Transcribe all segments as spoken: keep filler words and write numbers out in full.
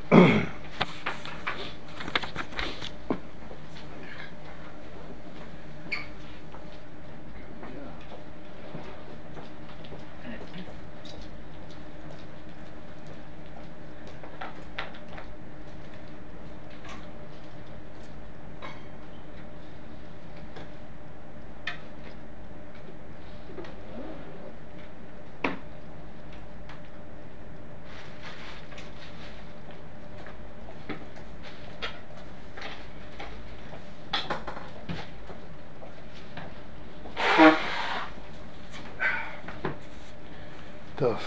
טוב,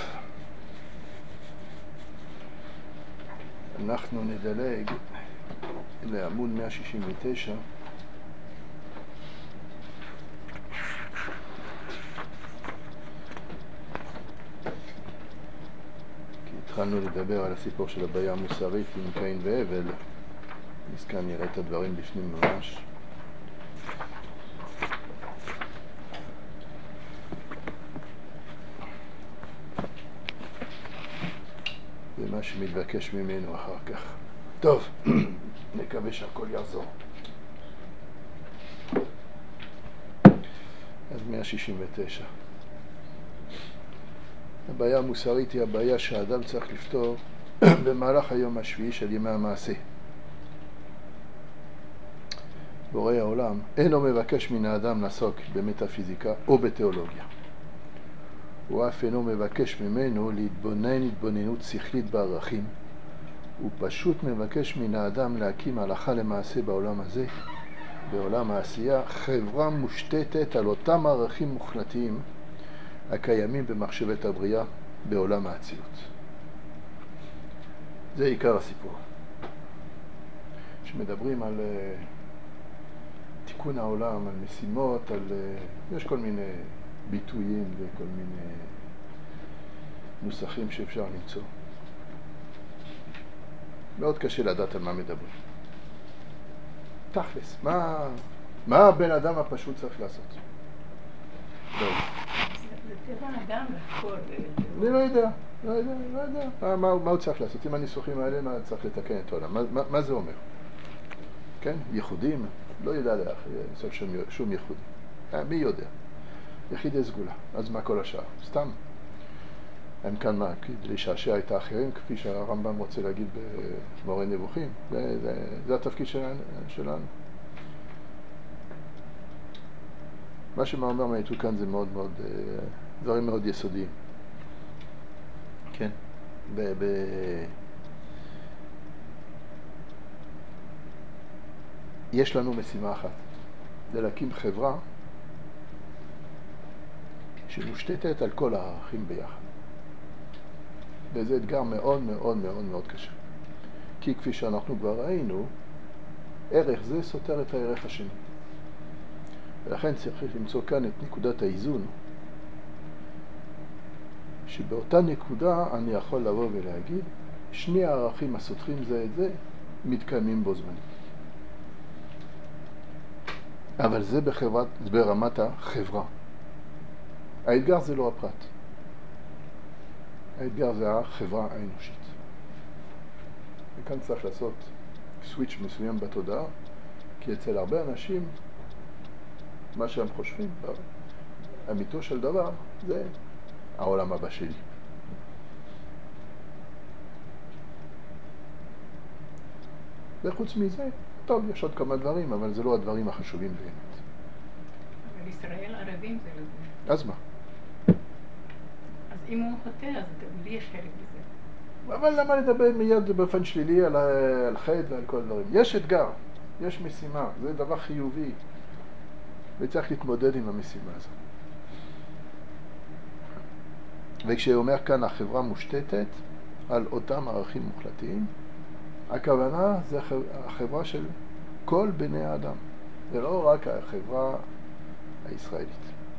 אנחנו נדלג לעמוד מאה שישים ותשע. כי התחלנו לדבר על הסיפור של הבעיה המוסרית עם קין והבל, אז כאן נראה את הדברים בפנים ממש. זה מה שמתבקש ממנו אחר כך. טוב, נקווה שהכל יחזור. אז מאה שישים ותשע. הבעיה המוסרית היא הבעיה שהאדם צריך לפתור במהלך היום השביעי של ימי המעשה. בורא העולם אינו מבקש מן האדם לעסוק במטאפיזיקה או בתיאולוגיה. הוא אף אינו מבקש ממנו להתבונן התבוננות שכלית בערכים. הוא פשוט מבקש מן האדם להקים הלכה למעשה בעולם הזה, בעולם העשייה, חברה מושתתת על אותם ערכים מוחלטיים הקיימים במחשבת הבריאה בעולם האצילות. זה עיקר הסיפור. כשמדברים על uh, תיקון העולם, על משימות, על, uh, יש כל מיני ביטויים וכל מיני נוסחים שאפשר למצוא. מאוד קשה לדעת על מה מדברים. תכלס, מה, מה הבן אדם הפשוט צריך לעשות? לא. זה טבע אדם לכל. אני לא יודע, לא יודע, לא יודע. מה, מה, מה הוא צריך לעשות? עם הניסוחים האלה, מה צריך לתקן את העולם? מה, מה, מה זה אומר? כן? ייחודים? לא יודע לעשות שום, שום ייחודים. מי יודע? יחידי סגולה. אז מה כל השאר? סתם. הם כאן מה? כדי לשעשע את האחרים, כפי שהרמב"ם רוצה להגיד במורה נבוכים. זה, זה, זה התפקיד שלנו. שלנו. מה שמאמר מהיתו כאן זה מאוד מאוד, דברים מאוד יסודיים. כן? ב... ב... יש לנו משימה אחת. זה להקים חברה שמושתתת על כל הערכים ביחד. וזה אתגר מאוד מאוד מאוד מאוד קשה. כי כפי שאנחנו כבר ראינו, ערך זה סותר את הערך השני. ולכן צריך למצוא כאן את נקודת האיזון, שבאותה נקודה אני יכול לבוא ולהגיד, שני הערכים הסותרים זה את זה, מתקיימים בו זמנית. אבל זה בחברת, זה ברמת החברה. האתגר זה לא הפרט. האתגר זה החברה האנושית. וכאן צריך לעשות סוויץ' מסוים בתודעה, כי אצל הרבה אנשים, מה שהם חושבים, אמיתו של דבר, זה העולם הבא שלי. וחוץ מזה, טוב, יש עוד כמה דברים, אבל זה לא הדברים החשובים באמת. אבל ישראל ערבים זה לא זה. אז מה? אז אם הוא חוטא, אז לי יש חלק בזה. אבל למה לדבר מיד באופן שלילי על, על חטא ועל כל הדברים? יש אתגר, יש משימה, זה דבר חיובי, וצריך להתמודד עם המשימה הזאת. וכשאומר כאן החברה מושתתת על אותם ערכים מוחלטיים, הכוונה זה החברה של כל בני האדם. זה לא רק החברה הישראלית.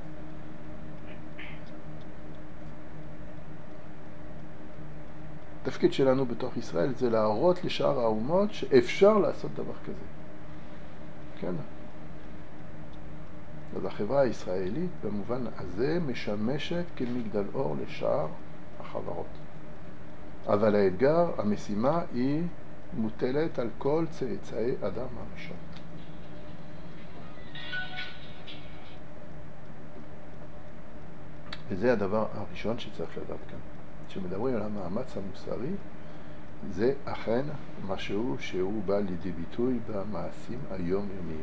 התפקיד שלנו בתוך ישראל זה להראות לשאר האומות שאפשר לעשות דבר כזה. כן? אז החברה הישראלית במובן הזה משמשת כמגדל אור לשאר החברות. אבל האתגר, המשימה היא מוטלת על כל צאצאי אדם הראשון. וזה הדבר הראשון שצריך לדעת כאן. כשמדברים על המאמץ המוסרי, זה אכן משהו שהוא בא לידי ביטוי במעשים היומיומיים.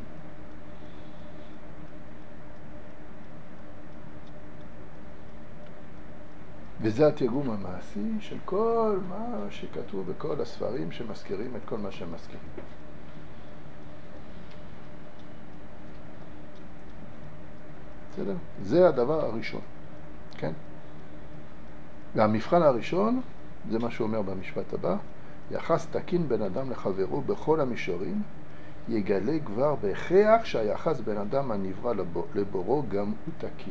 וזה התרגום המעשי של כל מה שכתוב בכל הספרים שמזכירים את כל מה שהם מזכירים. בסדר? זה הדבר הראשון, כן? והמבחן הראשון, זה מה שהוא אומר במשפט הבא, יחס תקין בין אדם לחברו בכל המישורים, יגלה כבר בהכרח שהיחס בין אדם הנברא לבורו גם הוא תקין.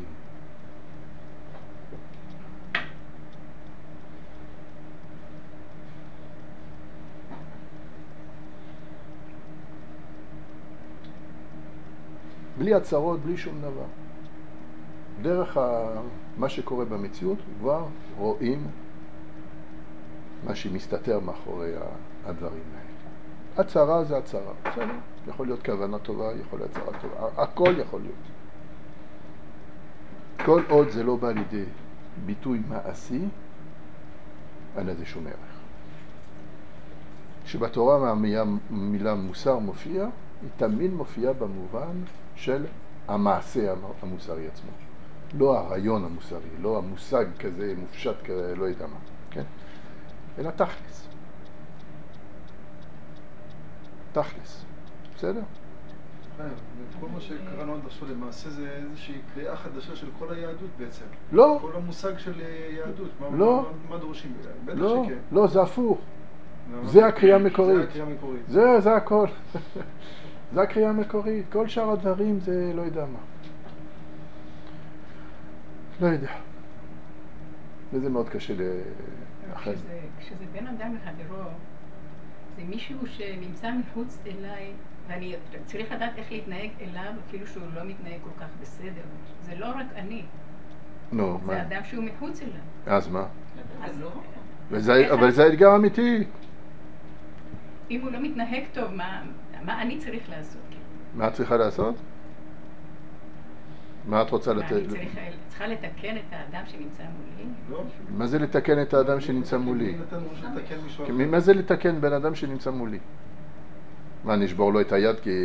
בלי הצהרות, בלי שום דבר. דרך ה... מה שקורה במציאות, כבר רואים מה שמסתתר מאחורי הדברים האלה. הצהרה זה הצהרה. בסדר? יכול להיות כוונה טובה, יכול להיות הצהרה טובה. הכל יכול להיות. כל עוד זה לא בא לידי ביטוי מעשי, אין לזה שום ערך. שבתורה המילה מוסר מופיע, היא תמיד מופיעה במובן של המעשה המוסרי עצמו. לא הרעיון המוסרי, לא המושג כזה מופשט כזה, לא יודע מה, כן? אלא תכלס. תכלס. בסדר? כל מה שקראנו עד עכשיו למעשה זה איזושהי קריאה חדשה של כל היהדות בעצם. לא. כל המושג של יהדות. לא. מה דורשים? בטח לא, שכן. לא, זה הפוך. זה הקריאה המקורית. זה הקריאה המקורית. זה, זה הכל. זה הקריאה המקורית. כל שאר הדברים זה לא יודע מה. לא יודע. וזה מאוד קשה לאחד. כשזה, כשזה בין אדם לחברו, זה מישהו שנמצא מחוץ אליי, ואני צריך לדעת איך להתנהג אליו, אפילו שהוא לא מתנהג כל כך בסדר. זה לא רק אני. נו, זה מה? אדם שהוא מחוץ אליו. אז מה? אז לא. וזה, אבל זה האתגר אמיתי. אם הוא לא מתנהג טוב, מה, מה אני צריך לעשות? מה את צריכה לעשות? מה את רוצה לתת? אני צריכה, צריכה לתקן את האדם שנמצא מולי? לא? מה זה לתקן את האדם שנמצא מולי? מי נתן ראש לתקן מישהו אחר? מה זה לתקן בן אדם שנמצא מולי? מה, נשבור לו את היד כי...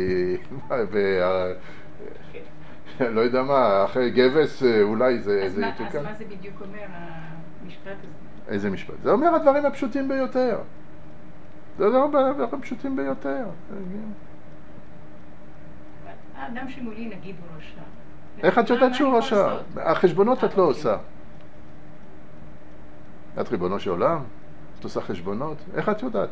לא יודע מה, אחרי גבס אולי זה יתוקן? אז מה זה בדיוק אומר, המשפט הזה? איזה משפט? זה אומר הדברים הפשוטים ביותר. זה אומר הדברים הפשוטים ביותר. האדם שמולי נגיד הוא רשע. איך את יודעת שהוא רשע? החשבונות את לא עושה. את ריבונו של עולם? את עושה חשבונות? איך את יודעת?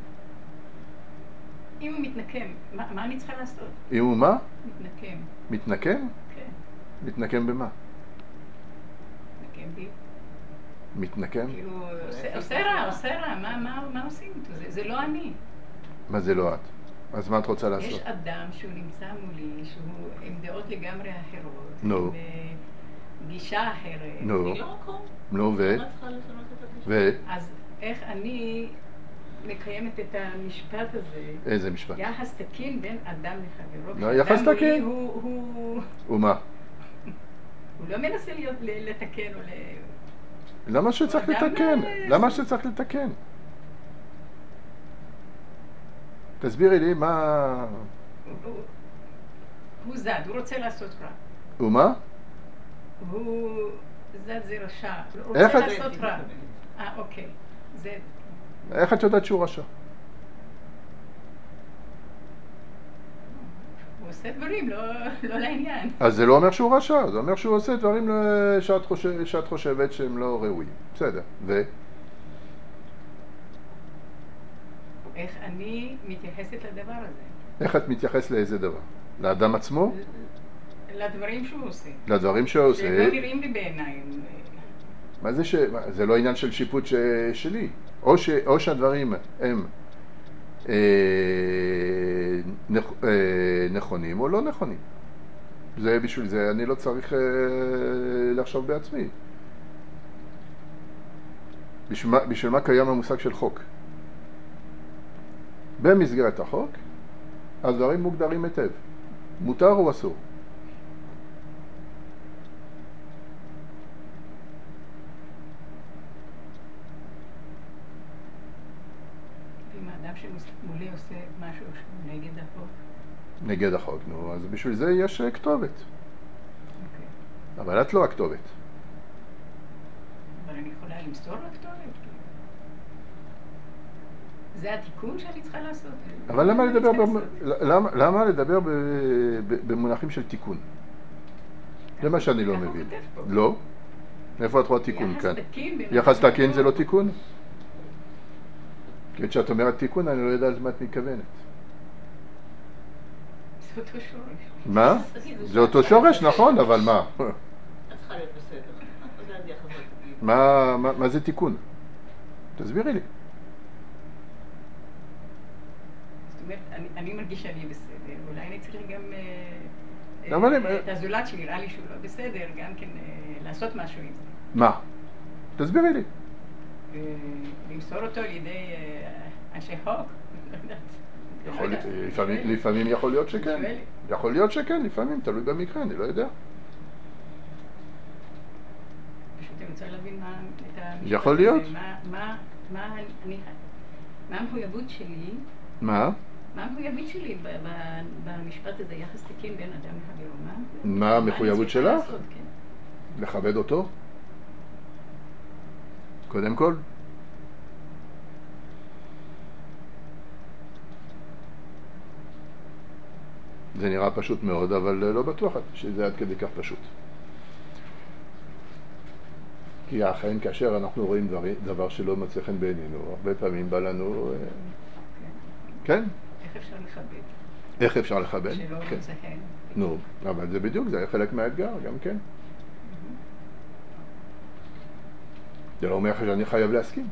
אם הוא מתנקם, מה, מה אני צריכה לעשות? אם הוא מה? מתנקם. מתנקם? כן. מתנקם במה? מתנקם בי. מתנקם? כאילו, עושה, עושה רע, עושה רע, מה, מה, מה עושים איתו? זה, זה לא אני. מה זה לא את? אז מה את רוצה לעשות? יש אדם שהוא נמצא מולי, שהוא עם דעות לגמרי אחרות. נו. עם גישה אחרת. נו. היא לא מקום. נו, ו? למה צריכה לשנות את הגישה? ו? אז איך אני מקיימת את המשפט הזה? איזה משפט? יחס תקין בין אדם לחברו. לא, יחס כשאדם תקין. מולי הוא, הוא, ומה? הוא לא מנסה להיות, ל- לתקן או ל... למה שצריך אדם לתקן? לא- למה שצריך לתקן? תסבירי לי מה... הוא, הוא זד, הוא רוצה לעשות רע. ומה? הוא זד זה רשע. הוא איך רוצה את- לעשות רע. אה, אוקיי. זה... איך את יודעת שהוא רשע? הוא עושה דברים לא, לא לעניין. אז זה לא אומר שהוא רשע, זה אומר שהוא עושה דברים לא- שאת, חושב, שאת חושבת שהם לא ראויים. בסדר. ו? איך אני מתייחסת לדבר הזה? איך את מתייחס לאיזה דבר? לאדם עצמו? לדברים שהוא עושה. לדברים שהוא עושה? שהם לא נראים לי בעיניים. מה זה ש... מה, זה לא עניין של שיפוט ש... שלי. או, ש... או שהדברים הם אה... נכ... אה... נכונים או לא נכונים. זה בשביל זה אני לא צריך אה... לחשוב בעצמי. בשביל מה, בשביל מה קיים המושג של חוק? במסגרת החוק, הדברים מוגדרים היטב. מותר או אסור? ואם האדם שמולי עושה משהו נגד החוק? נגד החוק, נו, אז בשביל זה יש כתובת. אוקיי. אבל את לא הכתובת. אבל אני יכולה למסור לכתובת? זה התיקון שאני צריכה לעשות. אבל למה לדבר, למה, למה לדבר במונחים של תיקון? זה מה שאני לא מבין. לא? איפה את רואה תיקון כאן? יחס תקין זה לא תיקון? כי כשאת אומרת תיקון אני לא יודע על מה את מתכוונת. זה אותו שורש. מה? זה אותו שורש, נכון, אבל מה? את צריכה להיות בסדר. מה זה תיקון? תסבירי לי. אני מרגיש שאני בסדר, אולי אני צריך גם את הזולת שנראה לי שהוא לא בסדר, גם כן לעשות משהו עם זה. מה? תסבירי לי. למסור אותו על ידי אנשי חוק? לפעמים יכול להיות שכן. יכול להיות שכן, לפעמים, תלוי במקרה, אני לא יודע. פשוט אני רוצה להבין מה את המשפט. יכול להיות. מה המחויבות שלי? מה? מה המחויבות שלי במשפט הזה, יחס תקין בין אדם לחברו? מה המחויבות שלך? לכבד אותו? קודם כל? זה נראה פשוט מאוד, אבל לא בטוח שזה עד כדי כך פשוט. כי אכן, כאשר אנחנו רואים דבר, דבר שלא מצא חן בעינינו, הרבה פעמים בא לנו... כן? איך אפשר לכבד? איך אפשר לכבד? שלא כן. מצא חן. נו, אבל זה בדיוק, זה חלק מהאתגר, גם כן. זה לא אומר שאני חייב להסכים.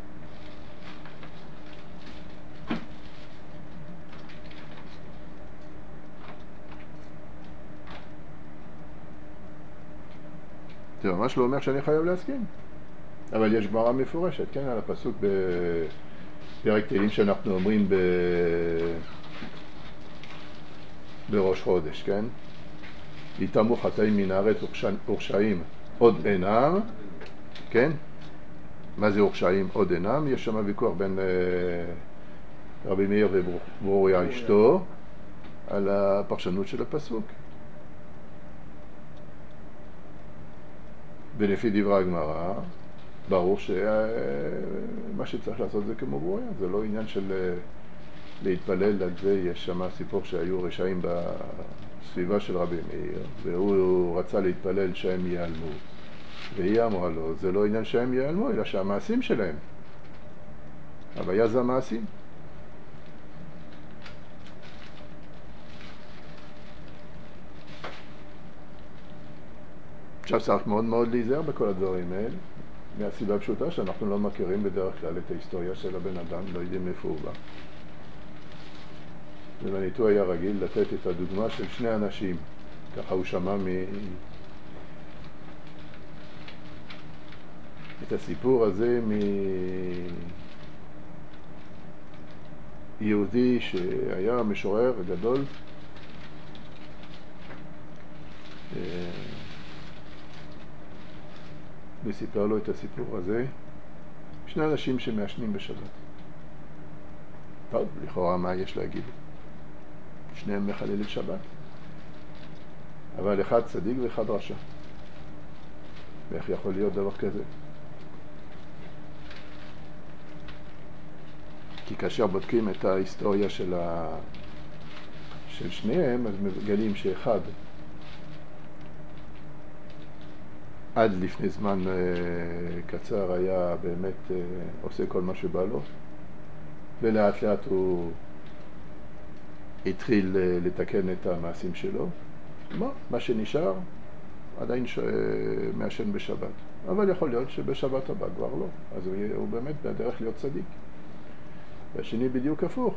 זה ממש לא אומר שאני חייב להסכים. אבל יש גמרא מפורשת, כן, על הפסוק בפרק תהילים שאנחנו אומרים ב... בראש חודש, כן? יתמו חטאים מן הארץ ורשעים עוד אינם, כן? מה זה ורשעים עוד אינם? יש שם ויכוח בין uh, רבי מאיר וברוריה אשתו על הפרשנות של הפסוק. ולפי דברי הגמרא, ברור שמה שצריך לעשות זה כמו ברוריה, זה לא עניין של להתפלל על זה. יש שם סיפור שהיו רשעים בסביבה של רבי מאיר, והוא רצה להתפלל שהם ייעלמו. והיא אמרה לו, זה לא עניין שהם ייעלמו, אלא שהמעשים שלהם. הבעיה זה המעשים. עכשיו צריך מאוד מאוד להיזהר בכל הדברים האלה, מהסיבה פשוטה שאנחנו לא מכירים בדרך כלל את ההיסטוריה של הבן אדם, לא יודעים איפה הוא בא. ומניתו היה רגיל לתת את הדוגמה של שני אנשים, ככה הוא שמע מ... את הסיפור הזה מיהודי שהיה משורר גדול, וסיפר לו את הסיפור הזה, שני אנשים שמעשנים בשבת. טוב, לכאורה מה יש להגיד? שניהם מחללים שבת. אבל אחד צדיק ואחד רשע. ואיך יכול להיות דבר כזה? כי כאשר בודקים את ההיסטוריה של, ה... של שניהם, אז מגלים שאחד עד לפני זמן uh, קצר היה באמת uh, עושה כל מה שבא לו, ולאט לאט הוא התחיל uh, לתקן את המעשים שלו. מה, מה שנשאר עדיין ש... מעשן בשבת, אבל יכול להיות שבשבת הבא כבר לא, אז הוא, הוא באמת בדרך להיות צדיק. והשני בדיוק הפוך.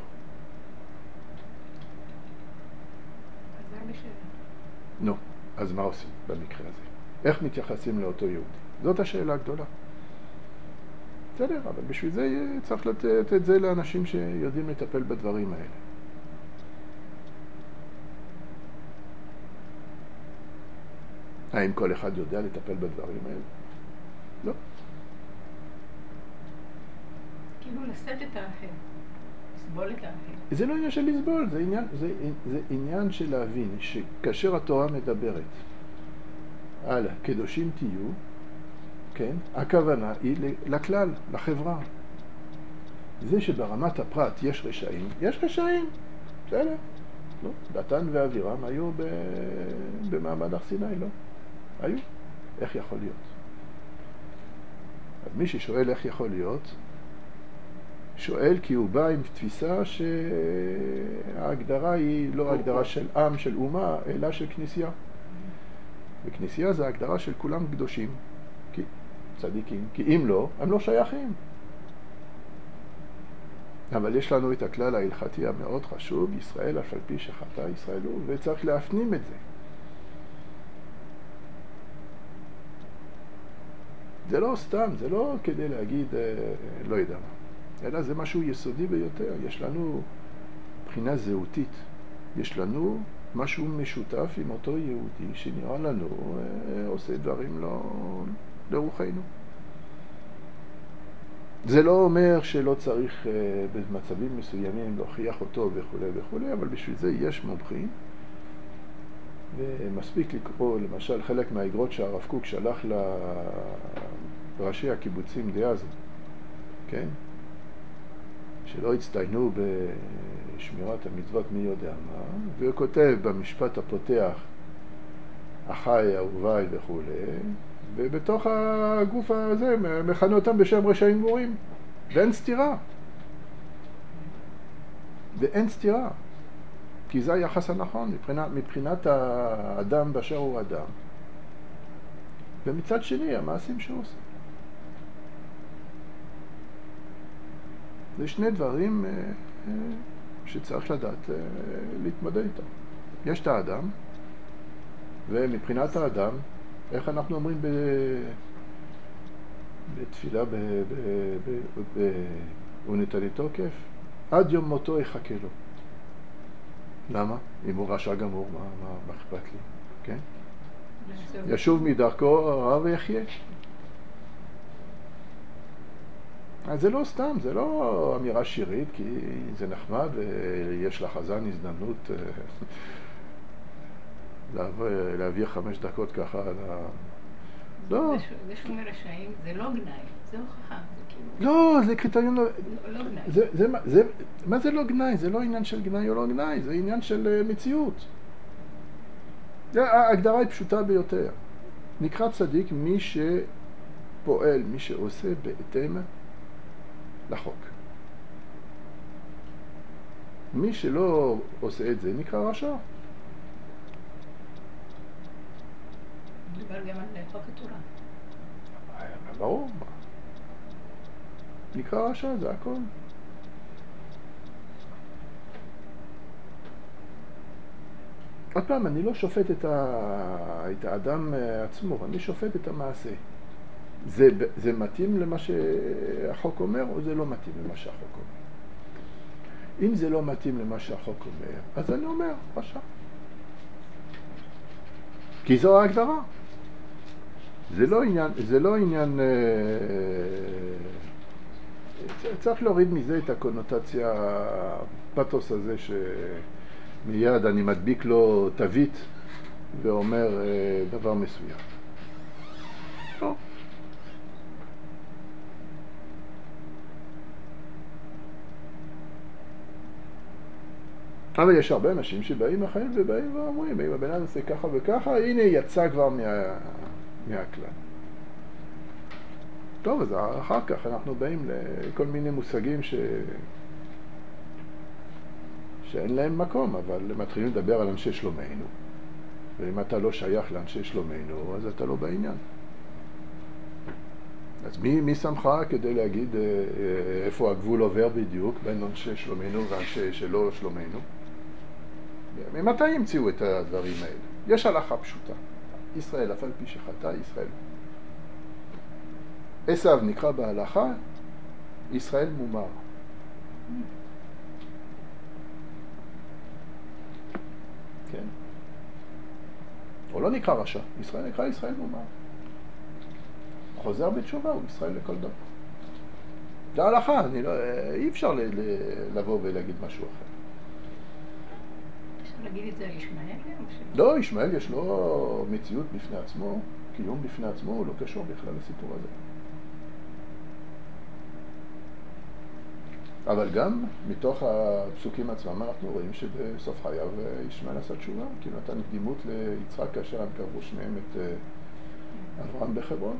נו, אז מה עושים במקרה הזה? איך מתייחסים לאותו יהודי? זאת השאלה הגדולה. בסדר, אבל בשביל זה צריך לתת את זה לאנשים שיודעים לטפל בדברים האלה. האם כל אחד יודע לטפל בדברים האלה? לא. כאילו לשאת את האחר, לסבול את האחר. זה לא עניין של לסבול, זה עניין, זה, זה עניין של להבין שכאשר התורה מדברת על קדושים תהיו, כן, הכוונה היא לכלל, לחברה. זה שברמת הפרט יש רשעים, יש רשעים, בסדר. לא, דתן ואבירם היו במעמד הר סיני, לא. היו. איך יכול להיות? אז מי ששואל איך יכול להיות, שואל כי הוא בא עם תפיסה שההגדרה היא לא הגדרה של עם, של אומה, אלא של כנסייה. וכנסייה זה ההגדרה של כולם קדושים, כי צדיקים, כי אם לא, הם לא שייכים. אבל יש לנו את הכלל ההלכתי המאוד חשוב, ישראל אף על פי שחטא ישראל הוא, וצריך להפנים את זה. זה לא סתם, זה לא כדי להגיד, לא יודע מה, אלא זה משהו יסודי ביותר. יש לנו בחינה זהותית, יש לנו משהו משותף עם אותו יהודי שנראה לנו עושה דברים לא לרוחנו. זה לא אומר שלא צריך במצבים מסוימים להוכיח אותו וכו' וכו', אבל בשביל זה יש מומחים, ומספיק לקרוא למשל חלק מהאגרות שהרב קוק שלח לראשי הקיבוצים דאז, כן? שלא הצטיינו בשמירת המצוות מי יודע מה, והוא כותב במשפט הפותח אחי, אהוביי וכו', ובתוך הגוף הזה מכנה אותם בשם רשעים גמורים, ואין סתירה. ואין סתירה. כי זה היחס הנכון מבחינת, מבחינת האדם באשר הוא אדם. ומצד שני, המעשים שהוא עושה. זה שני דברים שצריך לדעת להתמודד איתם. יש את האדם, ומבחינת האדם, איך אנחנו אומרים ב... בתפילה ב... ב... ב... ב... ונטלי תוקף? עד יום מותו יחכה לו. למה? אם הוא רשע גמור, מה, מה, מה אכפת לי? כן? ישוב מדרכו רע ויחיה. אז זה לא סתם, זה לא אמירה שירית, כי זה נחמד ויש לחזן הזדמנות להעביר חמש דקות ככה על ה... לא. זה שהוא מרשעים, זה לא גנאי, זה הוכחה. לא, זה קריטריון... לא גנאי. זה, זה, זה, מה זה לא גנאי? זה לא עניין של גנאי או לא גנאי, זה עניין של מציאות. ההגדרה היא פשוטה ביותר. נקרא צדיק מי שפועל, מי שעושה בהתאם לחוק. מי שלא עושה את זה נקרא רשע. מדובר גם על חוק התורה. ברור. נקרא רשע, זה הכל. עוד פעם, אני לא שופט את, ה... את האדם עצמו, אני שופט את המעשה. זה, זה מתאים למה שהחוק אומר, או זה לא מתאים למה שהחוק אומר? אם זה לא מתאים למה שהחוק אומר, אז אני אומר, רשע. כי זו ההגדרה. זה לא עניין, זה לא עניין, צריך להוריד מזה את הקונוטציה, הפתוס הזה שמיד אני מדביק לו תווית ואומר דבר מסוים. לא. אבל יש הרבה אנשים שבאים החיים ובאים ואומרים, אם הבן אדם עושה ככה וככה, הנה יצא כבר מה... מהכלל. טוב, אז אחר כך אנחנו באים לכל מיני מושגים ש... שאין להם מקום, אבל מתחילים לדבר על אנשי שלומנו. ואם אתה לא שייך לאנשי שלומנו, אז אתה לא בעניין. אז מי, מי שמך כדי להגיד איפה הגבול עובר בדיוק בין אנשי שלומנו ואנשי שלא שלומנו? ממתי המציאו את הדברים האלה? יש הלכה פשוטה. ישראל, אף על פי שחטא ישראל. עשיו נקרא בהלכה ישראל מומר. כן. הוא לא נקרא רשע, ישראל נקרא ישראל מומר. חוזר בתשובה, הוא ישראל לכל דבר. זה ההלכה, אני לא, אי אפשר ל, ל, לבוא ולהגיד משהו אחר. אפשר להגיד את זה על ישמעאל? לא, ישמעאל יש לו מציאות בפני עצמו, קיום בפני עצמו, הוא לא קשור בכלל לסיפור הזה. אבל גם מתוך הפסוקים עצמם אנחנו רואים שבסוף חייו ישמעאל עשה תשובה, כי נתן קדימות ליצחק כאשר הם קרבו שניהם את אברהם בחברון.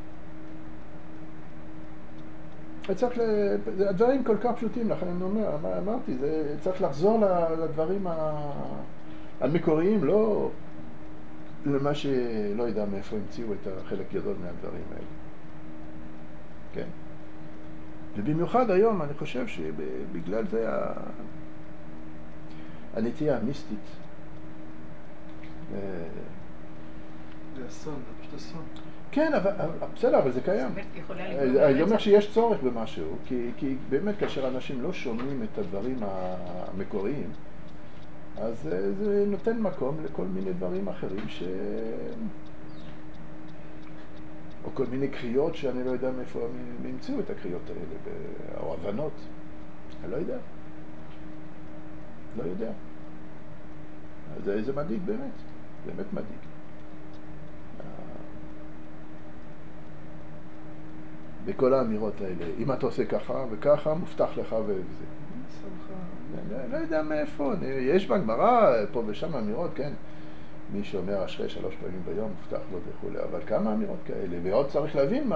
צריך, הדברים כל כך פשוטים, לכן אני אומר, אמרתי, זה צריך לחזור לדברים המקוריים, לא למה שלא יודע מאיפה המציאו את החלק גדול מהדברים האלה. כן. ובמיוחד היום אני חושב שבגלל זה הנטייה המיסטית. זה אסון, זה פשוט אסון. כן, אבל, בסדר, אבל זה קיים. אני אומר שיש צורך במשהו, כי, כי באמת כאשר אנשים לא שומעים את הדברים המקוריים, אז זה נותן מקום לכל מיני דברים אחרים ש... או כל מיני קריאות שאני לא יודע מאיפה הם המציאו את הקריאות האלה, או הבנות. אני לא יודע. לא יודע. אז זה מדאיג באמת. באמת מדאיג. בכל האמירות האלה, אם אתה עושה ככה וככה, מובטח לך וזה. לא יודע מאיפה, יש בגמרא, פה ושם אמירות, כן. מי שאומר אשרי שלוש פעמים ביום, מובטח לו וכו', אבל כמה אמירות כאלה, ועוד צריך להבין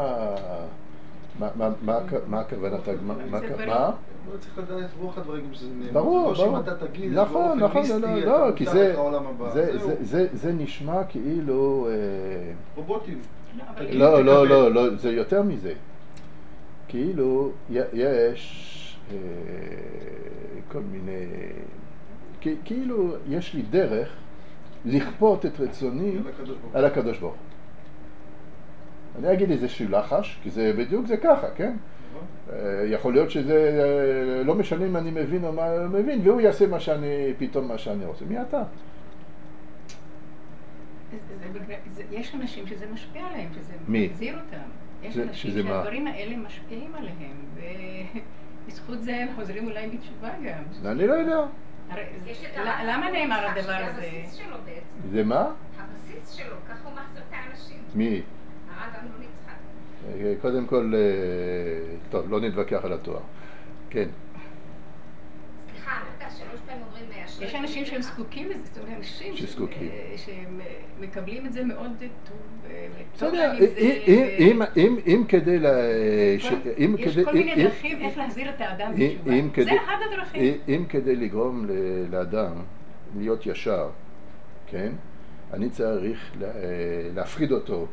מה הכוונת הגמרא, מה? לא צריך לדעת את רוח הדברים שזה נאמר. ברור, לא ברור. שאם אתה תגיד, נכון, נכון, לא, כי זה זה נשמע כאילו... רובוטים. לא, לא, לא, לא, זה יותר מזה. כאילו יש כל מיני... כאילו יש לי דרך לכפות את רצוני על הקדוש ברוך. אני אגיד איזשהו לחש, כי זה בדיוק זה ככה, כן? יכול להיות שזה לא משנה אם אני מבין או מה אני מבין, והוא יעשה מה שאני, פתאום מה שאני רוצה. מי אתה? יש אנשים שזה משפיע עליהם, שזה מחזיר אותם. יש אנשים שהדברים האלה משפיעים עליהם, ובזכות זה הם חוזרים אולי בתשובה גם. אני לא יודע. למה נאמר הדבר הזה? הבסיס שלו בעצם. זה מה? הבסיס שלו, ככה הוא מחזיר את האנשים. מי? הרב אמנון יצחק. קודם כל, טוב, לא נתווכח על התואר. כן. סליחה, אמרת שלוש פעמים אומרים אשרי. יש אנשים שהם זקוקים לזה, זאת אומרת, אנשים שהם מקבלים את זה מאוד טוב. בסדר, אם כדי... יש כל מיני דרכים איך להחזיר את האדם בתשובה. זה אחד הדרכים. אם כדי לגרום לאדם להיות ישר, כן? אני צריך להפחיד אותו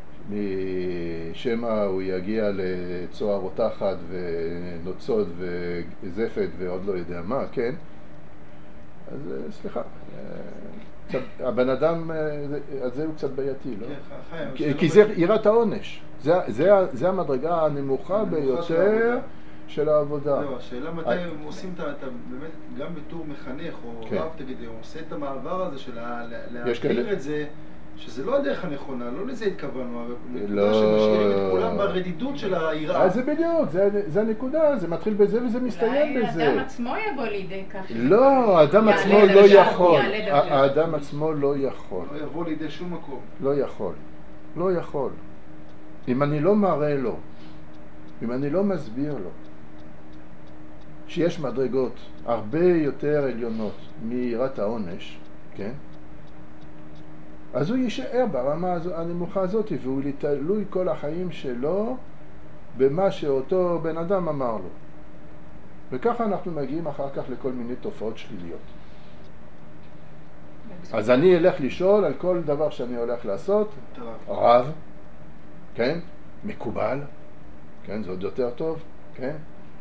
משמא הוא יגיע לצוהר רותחת ונוצות וזפת ועוד לא יודע מה, כן? אז סליחה, הבן אדם הזה הוא קצת בעייתי, לא? כי זה יראת העונש, זה המדרגה הנמוכה ביותר של העבודה. זהו, השאלה מתי הם עושים את ה... באמת, גם בתור מחנך או רב, תגיד, הוא עושה את המעבר הזה של להכיר את זה, שזה לא הדרך הנכונה, לא לזה התכוונו, נקודה שמשאירים את כולם ברדידות של היראה. אז זה בדיוק, זה הנקודה, זה מתחיל בזה וזה מסתיים בזה. האדם עצמו יבוא לידי כך. לא, האדם עצמו לא יכול. האדם עצמו לא יכול. לא יבוא לידי שום מקום. לא יכול. לא יכול. אם אני לא מראה לו, אם אני לא מסביר לו, שיש מדרגות הרבה יותר עליונות מיראת העונש, כן? אז הוא יישאר ברמה הנמוכה הזאת, והוא תלוי כל החיים שלו במה שאותו בן אדם אמר לו. וככה אנחנו מגיעים אחר כך לכל מיני תופעות שליליות. אז אני אלך לשאול על כל דבר שאני הולך לעשות, רב, כן? מקובל, כן? זה עוד יותר טוב, כן?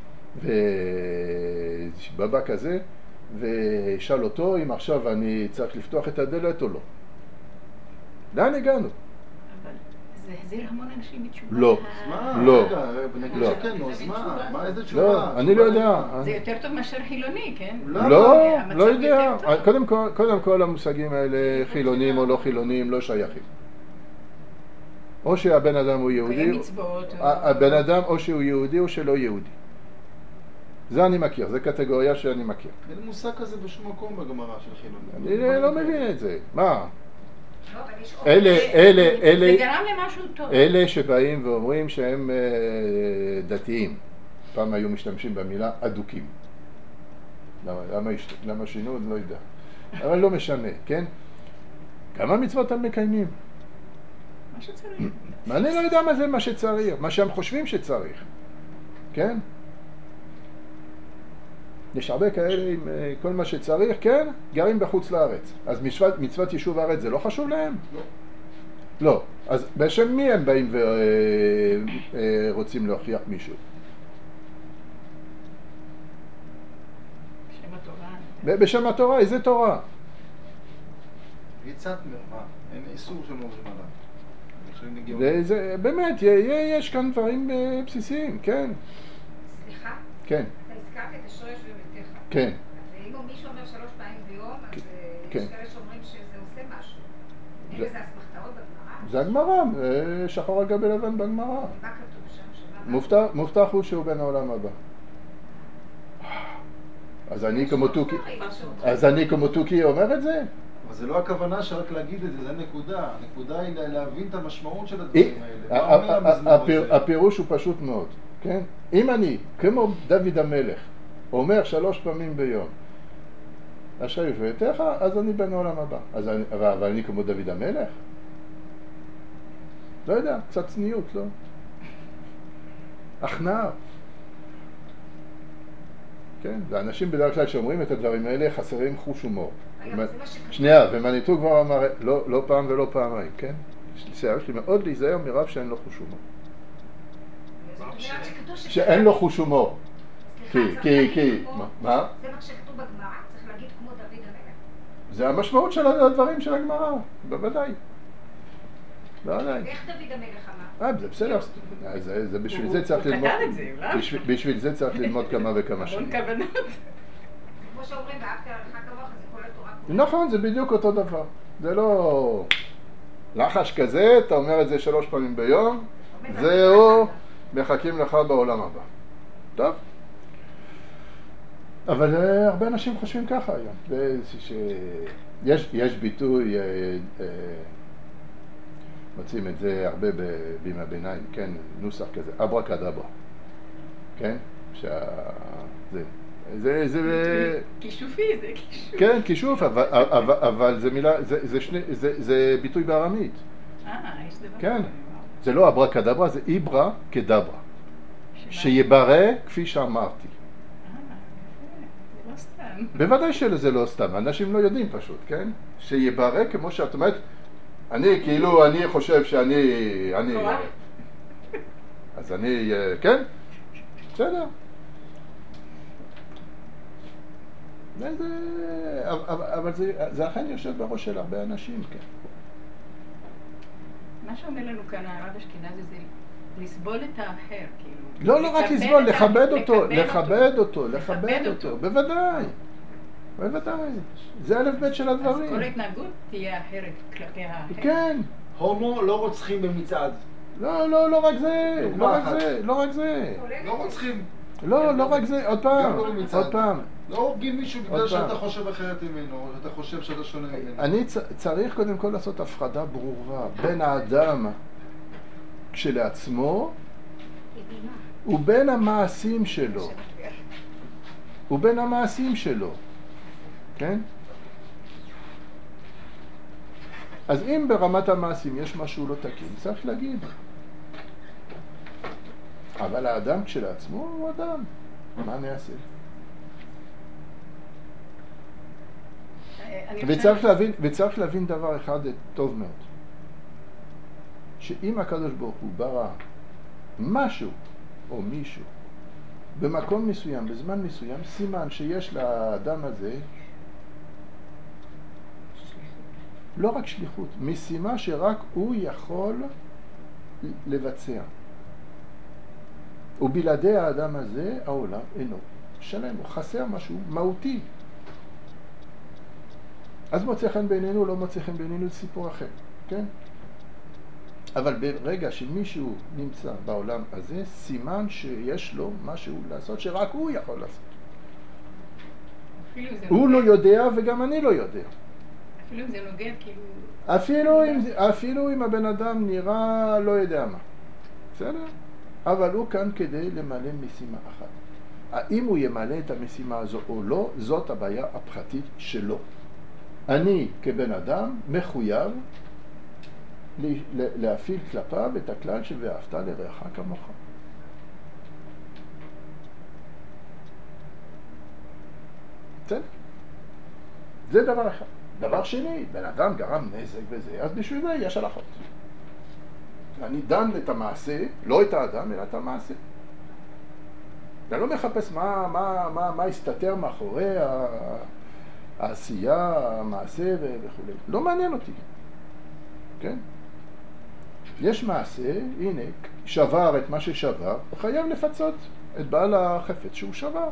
ובבא כזה, ושאל אותו אם עכשיו אני צריך לפתוח את הדלת או לא. לאן הגענו? אבל זה החזיר המון אנשים בתשובה. לא. מה? לא. רגע, נגיד לא. שכן, נו, אז מה? מה, איזה תשובה? לא, אני לא יודע. זה יותר טוב מאשר חילוני, כן? לא, המצב לא יודע. יותר טוב. קודם כל, קודם כל המושגים האלה, חילונים או לא חילונים, לא שייכים. או שהבן אדם הוא יהודי, קיים מצוות, או- הבן אדם או שהוא יהודי או שלא יהודי. זה אני מכיר, זה קטגוריה שאני מכיר. אין מושג כזה בשום מקום בגמרא של חילונים. אני לא מבין את זה. מה? לא, אבל יש עוד... אלה, אלה, אלה, זה גרם למשהו טוב. אלה שבאים ואומרים שהם אה, דתיים. פעם היו משתמשים במילה אדוקים. למה, למה, יש- למה שינו? אני לא יודע. אבל לא משנה, כן? כמה מצוות הם מקיימים? מה שצריך. אני לא יודע מה זה מה שצריך, מה שהם חושבים שצריך, כן? יש הרבה כאלה עם אה, כל מה שצריך, כן? גרים בחוץ לארץ. אז מצוות, מצוות יישוב הארץ זה לא חשוב להם? לא. לא. אז בשם מי הם באים ורוצים להוכיח מישהו? בשם התורה. ב- בשם התורה, איזה תורה? יצאת מה? אין איסור שלא אומרים עליו. עכשיו נגיע... זה, זה, באמת, י- י- יש כאן דברים אה, בסיסיים, כן? סליחה? כן, אתה הזכרת את השורש וביתך. כן. אז אם מישהו אומר שלוש פעמים ביום, אז כן. אה, כן. יש כאלה שאומרים שזה עושה משהו. אין זה- לזה אסמכתאות בגמרא? זה הגמרא, אה, שחור על גבי לבן בגמרא. מה כתוב שם? שמה? מובטח, מובטח הוא שהוא בן העולם הבא. אז אני כמו תוכי, אז אני כמו תוכי אומר את זה? אבל זה לא הכוונה שרק להגיד את זה, זה נקודה. הנקודה היא להבין את המשמעות של אי- הדברים האלה. מה אומר המזמור הפיר- הזה? הפירוש הוא פשוט מאוד, כן? אם אני, כמו דוד המלך, אומר שלוש פעמים ביום, אשרי יושביתך, אז אני בן העולם הבא. אז אני, אבל, אבל אני כמו דוד המלך? לא יודע, קצת צניעות, לא? הכנעה. כן? ואנשים בדרך כלל שאומרים את הדברים האלה חסרים חוש הומור. רגע, זה מה שכתוב. שנייה, ומניטו כבר אמר, לא, לא פעם ולא פעמיים, כן? צריך לי מאוד להיזהר מרב שאין לו חוש הומור. זאת אומרת שכתוב שצריך שאין לו חוש הומור. סליחה, כי, צריך כי, להגיד כי, כמו- מה? מה? זה מה שכתוב בגמרא, צריך להגיד כמו דוד המלך. זה המשמעות של הדברים של הגמרא, בוודאי. בוודאי. איך דוד המלך אמר? אה, זה בסדר. אה, זה, זה בשביל הוא- זה צריך הוא ללמוד. כתב את זה, אולי? בשביל, בשביל זה צריך ללמוד כמה וכמה המון שנים. כוונות. כמו שאומרים, ואהבת לרעך כמוך, זה כל התורה כולה. נכון, זה בדיוק אותו דבר. זה לא לחש כזה, אתה אומר את זה שלוש פעמים ביום, זהו, מחכים לך בעולם הבא. טוב? אבל אה, הרבה אנשים חושבים ככה היום. זה ש... יש, יש ביטוי, אה, אה, מוצאים את זה הרבה ב- בימי הביניים, כן, נוסח כזה, אברה קדברה, כן? שה... זה, זה, זה... כישופי, זה כישוף. כן, כישוף, אבל, אבל, אבל זה מילה, זה, זה, שני, זה, זה ביטוי בארמית. אה, יש דבר. כן. כזה, זה לא אברה קדברה, זה איברה קדברה. וואו. שמה- שיברא כפי שאמרתי. אה, יפה, זה לא סתם. בוודאי שזה לא סתם, אנשים לא יודעים פשוט, כן? שיברא כמו שאת אומרת, אני כאילו, אני חושב שאני, אני, כוח. אז אני, אה, כן? בסדר. זה, זה, אבל, אבל זה, זה אכן יושב בראש של הרבה אנשים, כן. מה שאומר לנו כאן הרב אשכנזי זה לסבול את האחר, כאילו. לא, לא רק לקבל לסבול, את ה- לכבד אותו, לקבל לכבד אותו, לכבד לכבד אותו, אותו. בוודאי, בוודאי. זה אלף בית של אז הדברים. כל ההתנהגות תהיה אחרת כלפי האחר. כן. הומו לא רוצחים במצעד. לא, לא, לא רק זה, לא דוגמה רק אחת. זה, לא רק זה. לא רוצחים. לא, לא רק זה, עוד פעם, גם לא במצעד. עוד פעם. לא הורגים מישהו בגלל עוד פעם. שאתה חושב אחרת ממנו, או שאתה חושב שאתה שונה ממנו. אני צ- צריך קודם כל לעשות הפרדה ברורה בין האדם כשלעצמו יבינה. ובין המעשים שלו. ובין המעשים שלו. כן? אז אם ברמת המעשים יש משהו לא תקין, צריך להגיד. אבל האדם כשלעצמו הוא אדם. מה נעשה? אני וצריך חושבת- להבין, וצריך להבין דבר אחד טוב מאוד. שאם הקדוש ברוך הוא ברא משהו או מישהו במקום מסוים, בזמן מסוים, סימן שיש לאדם הזה לא רק שליחות, משימה שרק הוא יכול לבצע. ובלעדי האדם הזה, העולם אינו שלם, הוא חסר משהו מהותי. אז מוצא חן בעינינו, לא מוצא חן בעינינו, זה סיפור אחר, כן? אבל ברגע שמישהו נמצא בעולם הזה, סימן שיש לו משהו לעשות שרק הוא יכול לעשות. הוא לא יודע וגם אני לא יודע. אפילו אם זה נוגד, כאילו... אפילו אם, אפילו אם הבן אדם נראה לא יודע מה. בסדר? אבל הוא כאן כדי למלא משימה אחת. האם הוא ימלא את המשימה הזו או לא, זאת הבעיה הפרטית שלו. אני כבן אדם מחויב להפעיל כלפיו את הכלל של ואהבת לרעך כמוך. בסדר? זה דבר אחד. דבר שני, בן אדם גרם נזק וזה, אז בשביל זה יש הלכות. אני דן את המעשה, לא את האדם, אלא את המעשה. אני לא מחפש מה, מה, מה, מה הסתתר מאחורי העשייה, המעשה וכו'. לא מעניין אותי. כן? יש מעשה, הנה, שבר את מה ששבר, הוא חייב לפצות את בעל החפץ שהוא שבר.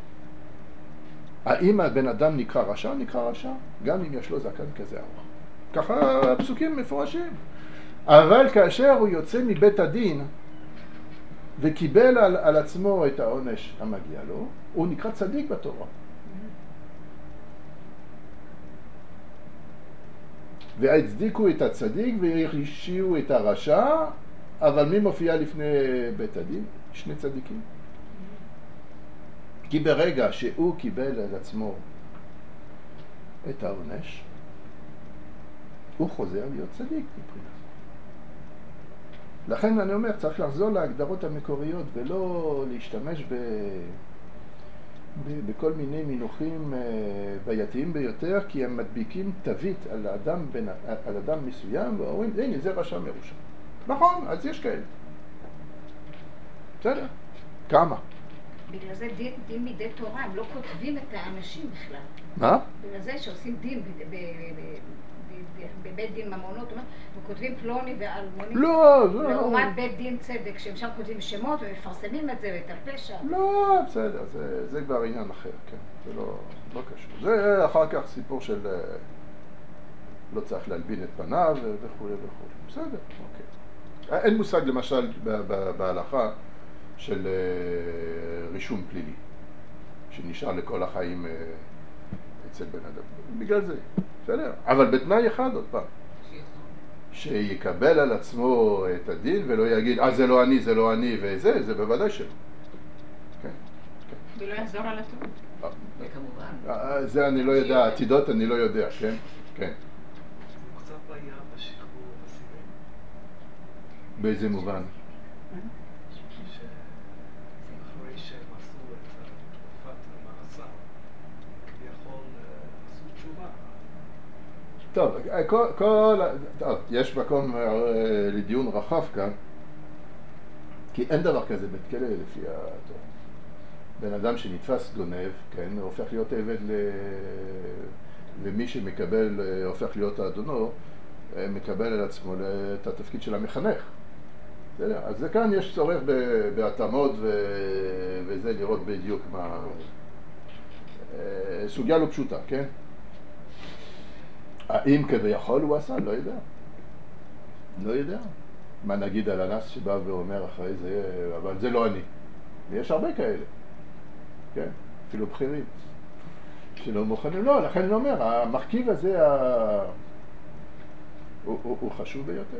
האם הבן אדם נקרא רשע? נקרא רשע. גם אם יש לו זקן כזה ארוך. ככה הפסוקים מפורשים. אבל כאשר הוא יוצא מבית הדין וקיבל על, על עצמו את העונש המגיע לו, הוא נקרא צדיק בתורה. והצדיקו את הצדיק והרשיעו את הרשע, אבל מי מופיע לפני בית הדין? שני צדיקים. כי ברגע שהוא קיבל על עצמו את העונש, הוא חוזר להיות צדיק מבחינה. לכן אני אומר, צריך לחזור להגדרות המקוריות ולא להשתמש ב... ב... בכל מיני מינוחים בעייתיים ביותר, כי הם מדביקים תווית על אדם, בין... על אדם מסוים ואומרים, הנה זה רשע מרושע. נכון, אז יש כאלה. בסדר? כמה? בגלל זה דין, דין מידי תורה, הם לא כותבים את האנשים בכלל. מה? בגלל זה שעושים דין בבית דין ממונות, וכותבים פלוני ואלמוני. לא, לא. לעומת בית דין צדק, שהם שם כותבים שמות ומפרסמים את זה ואת הפשע. לא, בסדר, זה, זה כבר עניין אחר, כן. זה לא, לא קשור. זה אחר כך סיפור של לא צריך להלבין את פניו וכו' וכו'. בסדר, אוקיי. אין מושג למשל בהלכה של רישום פלילי, שנשאר לכל החיים אצל בן אדם. בגלל זה, בסדר. אבל בתנאי אחד עוד פעם, שיקבל על עצמו את הדין ולא יגיד, אה זה לא אני, זה לא אני וזה, זה בוודאי שלא. כן, כן. ולא יחזור על הטעות. וכמובן. זה אני לא יודע, עתידות אני לא יודע, כן? כן. זה קצת בעיה בשחרור אסירים. באיזה מובן? טוב, כל, כל, טוב, יש מקום לדיון רחב כאן, כי אין דבר כזה בית כלא לפי התורה. בן אדם שנתפס גונב, כן, הופך להיות עבד ל... ומי שמקבל, הופך להיות האדונו, מקבל על עצמו את התפקיד של המחנך. אז זה כאן יש צורך בהתאמות ו... וזה לראות בדיוק מה... סוגיה לא פשוטה, כן? האם כביכול הוא עשה? לא יודע. לא יודע. מה נגיד על הנס שבא ואומר אחרי זה, אבל זה לא אני. ויש הרבה כאלה. כן? אפילו בכירים. שלא מוכנים. לא, לכן אני אומר, המרכיב הזה ה... הוא, הוא, הוא חשוב ביותר.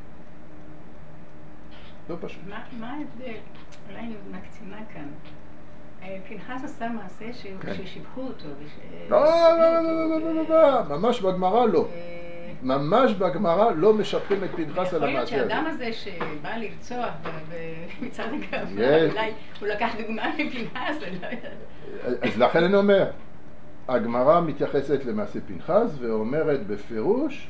לא פשוט. מה, מה ההבדל? אולי אני מקצינה כאן. פנחס עשה מעשה ששיבחו אותו. לא, לא, לא, לא, לא, לא, ממש בגמרא לא. ממש בגמרא לא משבחים את פנחס על המעשה הזה. יכול להיות שהאדם הזה שבא לרצוח במצד הגאווה, אולי הוא לקח דוגמה מפנחס, אני לא יודעת. אז לכן אני אומר, הגמרא מתייחסת למעשה פנחס ואומרת בפירוש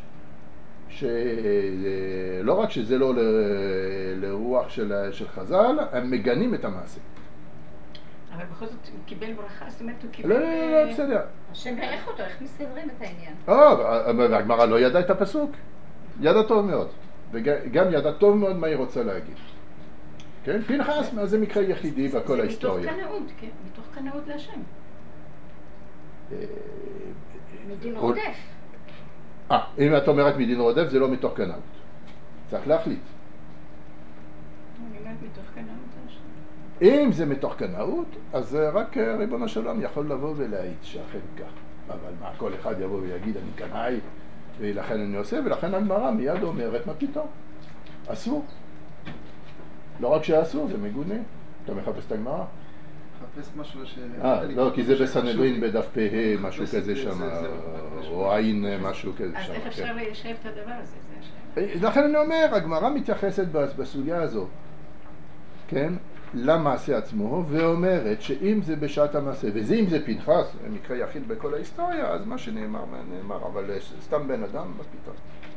שלא רק שזה לא לרוח של חז"ל, הם מגנים את המעשה. אבל בכל זאת הוא קיבל ברכה, זאת אומרת הוא קיבל... לא, לא, לא, בסדר. השם ברך אותו, איך מסדרים את העניין? אה, והגמרא לא ידע את הפסוק. ידע טוב מאוד. וגם ידע טוב מאוד מה היא רוצה להגיד. כן? פנחס, מה זה מקרה יחידי בכל ההיסטוריה? זה מתוך קנאות, כן, מתוך קנאות להשם. מדין רודף. אה, אם אתה אומר רק מדין רודף, זה לא מתוך קנאות. צריך להחליט. אני אומרת מתוך קנאות להשם. אם זה מתוך קנאות, אז רק ריבונו של עולם יכול לבוא ולהעיד שאכן כך. אבל מה, כל אחד יבוא ויגיד, אני קנאי, ולכן אני עושה, ולכן הגמרא מיד אומרת, מה פתאום? אסור. לא רק שאסור, זה מגונה. אתה מחפש את הגמרא? מחפש משהו ש... אה, לא, כי זה בסנהדרין בדף פ"ה, משהו כזה שם, או עין, משהו כזה שם. אז איך אפשר ליישב את הדבר הזה? זה השאלה. לכן אני אומר, הגמרא מתייחסת בסוגיה הזו, כן? למעשה עצמו, ואומרת שאם זה בשעת המעשה, וזה אם זה פנחס, מקרה יחיד בכל ההיסטוריה, אז מה שנאמר, נאמר, אבל סתם בן אדם, מה פתאום?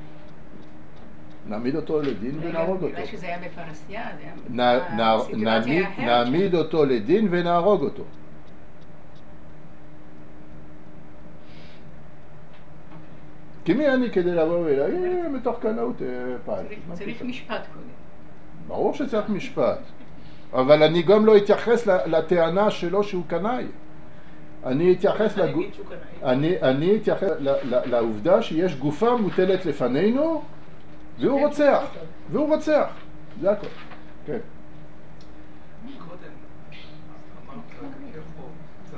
נעמיד אותו לדין ונהרוג אותו. נראה שזה היה בפרסיה, הסיטואציה אחרת. נעמיד אותו לדין ונהרוג אותו. כי מי אני כדי לבוא ולהגיד, מתוך קנאות פעל. צריך משפט קודם. ברור שצריך משפט. אבל אני גם לא אתייחס לטענה שלו שהוא קנאי. אני אתייחס לגו... אני, אני אתייחס לעובדה שיש גופה מוטלת לפנינו והוא רוצח. והוא רוצח. זה הכל. כן. קודם אמרת ככה קצת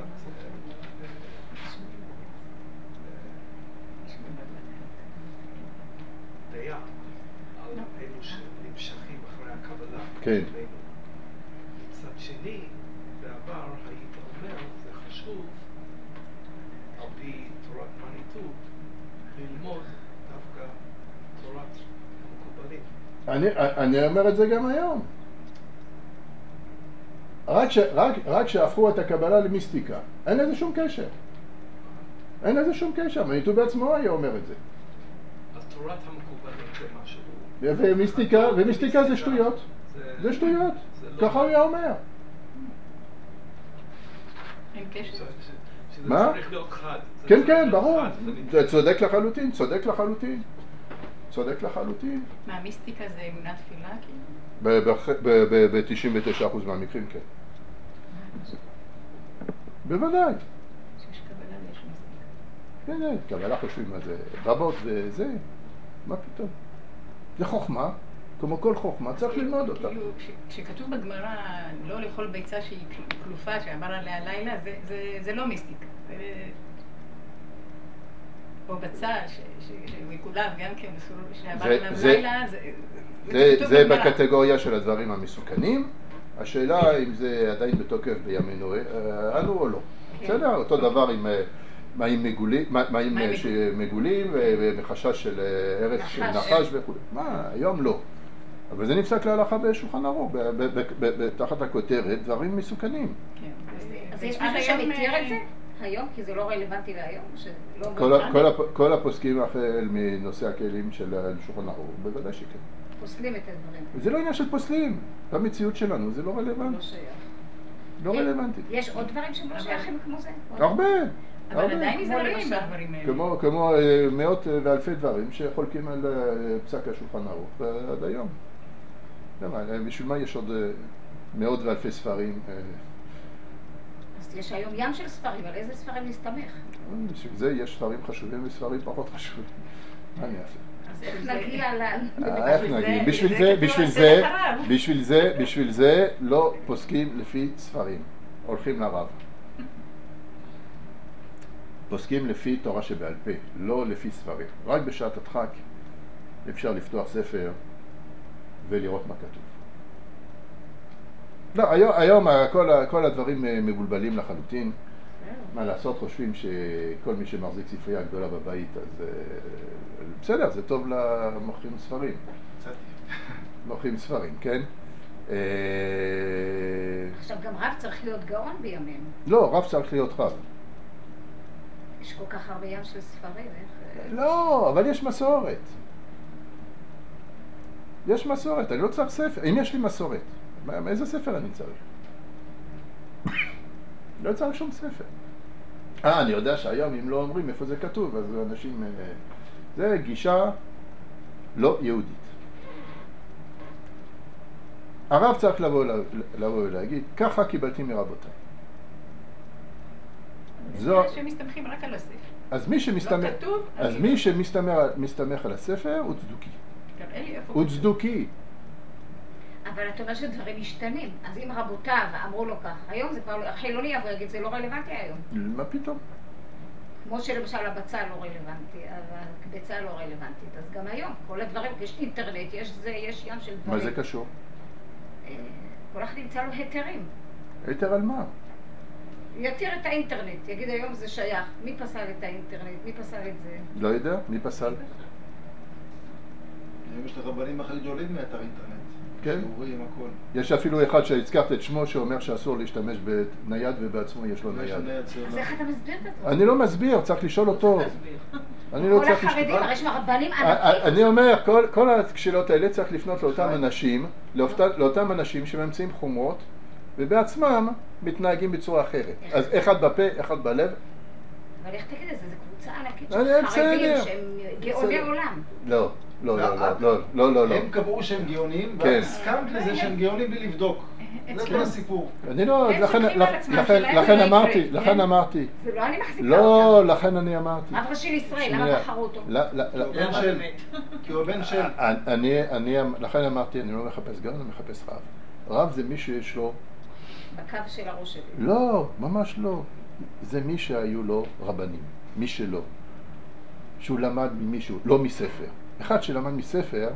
דעה על אלו שנמשכים אחרי הקבלה. כן. מצד שני, בעבר היית אומר, זה חשוב, על פי תורת מניטות, ללמוד דווקא תורת המקובלים. אני, אני אומר את זה גם היום. רק, ש, רק, רק שהפכו את הקבלה למיסטיקה. אין לזה שום קשר. אין לזה שום קשר. מניטות בעצמו היה אומר את זה. אז תורת המקובלים זה משהו. ומיסטיקה, ומיסטיקה זה שטויות. זה שטויות. ככה הוא היה אומר. אין קשר. מה? כן, כן, ברור. צודק לחלוטין, צודק לחלוטין. צודק לחלוטין. מה, מיסטיקה זה אמונה תפילה? ב-תשעים ותשעה אחוז מהמקרים, כן. בוודאי. שיש קבלה ויש מיסטיקה. כן, כן, קבלה חושבים מה זה. רבות וזה, מה פתאום? זה חוכמה. כמו כל חוכמה, צריך ללמוד אותה. כאילו, כשכתוב בגמרא לא לאכול ביצה שהיא כלופה, שעבר עליה לילה, זה לא מיסטיקה. או בצל, שהוא יקולב גם כן, שעבר עליו לילה, זה בקטגוריה של הדברים המסוכנים. השאלה אם זה עדיין בתוקף בימינו אנו או לא. בסדר? אותו דבר עם מים מגולים וחשש של הרס של נחש וכו'. מה, היום לא. אבל זה נפסק להלכה בשולחן ערוך, תחת הכותרת, דברים מסוכנים. אז יש מישהו שמתיר את זה? היום? כי זה לא רלוונטי להיום? כל הפוסקים החל מנושא הכלים של שולחן ערוך, בוודאי שכן. פוסלים את הדברים. זה לא עניין של פוסלים. במציאות שלנו זה לא רלוונטי. לא שייך. לא רלוונטי. יש עוד דברים שלא שייכים כמו זה? הרבה. אבל עדיין נזהרים בדברים האלה. כמו מאות ואלפי דברים שחולקים על פסק השולחן ערוך עד היום. בשביל מה יש עוד מאות ואלפי ספרים? אז יש היום ים של ספרים, על איזה ספרים להסתמך? בשביל זה יש ספרים חשובים וספרים פחות חשובים. מה אני אעשה? איך נגיע ל... איך נגיע? בשביל זה, בשביל זה, בשביל זה, בשביל זה לא פוסקים לפי ספרים. הולכים לרב. פוסקים לפי תורה שבעל פה, לא לפי ספרים. רק בשעת הדחק אפשר לפתוח ספר ולראות מה כתוב. לא, היום, היום כל, כל הדברים מבולבלים לחלוטין. מה לעשות? חושבים שכל מי שמחזיק ספרייה גדולה בבית, אז בסדר, זה טוב למוכרים ספרים. מוכרים ספרים, כן? עכשיו גם רב צריך להיות גאון בימינו. לא, רב צריך להיות רב. יש כל כך הרבה ים של ספרים, איך... לא, אבל יש מסורת. יש מסורת, אני לא צריך ספר. אם יש לי מסורת, מאיזה ספר אני צריך? לא צריך שום ספר. אה, אני יודע שהיום אם לא אומרים איפה זה כתוב, אז אנשים... זה גישה לא יהודית. הרב צריך לבוא, לבוא ולהגיד, ככה קיבלתי מרבותיי. זו... שמסתמכים רק על הספר. אז מי שמסתמך, לא כתוב, אז מי לא... שמסתמך על הספר הוא צדוקי. הוא צדוקי. אבל אתה אומר שדברים משתנים. אז אם רבותיו אמרו לו כך, היום זה כבר חילוני יבוא יגיד, זה לא רלוונטי היום. מה פתאום? כמו שלמשל הבצע לא רלוונטי, הקבצה לא רלוונטית. אז גם היום, כל הדברים, יש אינטרנט, יש זה, יש ים של דברים. מה זה קשור? כל אחד נמצא לו היתרים. היתר על מה? יתיר את האינטרנט, יגיד היום זה שייך. מי פסל את האינטרנט? מי פסל את זה? לא יודע, מי פסל? היום יש לרבנים הכי גדולים מאתר אינטרנט. כן. שיעורים, הכל. יש אפילו אחד שהזכרת את שמו שאומר שאסור להשתמש בנייד ובעצמו יש לו נייד. אז איך אתה מסביר את זה? אני לא מסביר, צריך לשאול אותו. אני לא כל צריך החרדים, הרי יש רבנים ענקים. אני אומר, כל השאלות האלה צריך לפנות לאותם אנשים, לאותם אנשים שממצאים חומרות ובעצמם מתנהגים בצורה אחרת. אז אחד בפה, אחד בלב. אבל איך תגיד את זה? זה קבוצה ענקית של חרדים שהם גאוני עולם. לא, לא, לא, לא, לא, לא, לא. הם קבעו שהם גאונים, והסכמת לזה שהם גאונים בלי לבדוק. זה כל הסיפור. אני לא, לכן אמרתי, לכן אמרתי. זה לא אני מחזיקה אותם. לא, לכן אני אמרתי. רב ראשי לישראל, למה בחרו אותו? בן של. כי הוא בן של. לכן אמרתי, אני לא מחפש גאון, אני מחפש רב. רב זה מי שיש לו... בקו של הראש שלי. לא, ממש לא. זה מי שהיו לו רבנים, מי שלא. שהוא למד ממישהו, לא מספר. אחד שלמד מספר,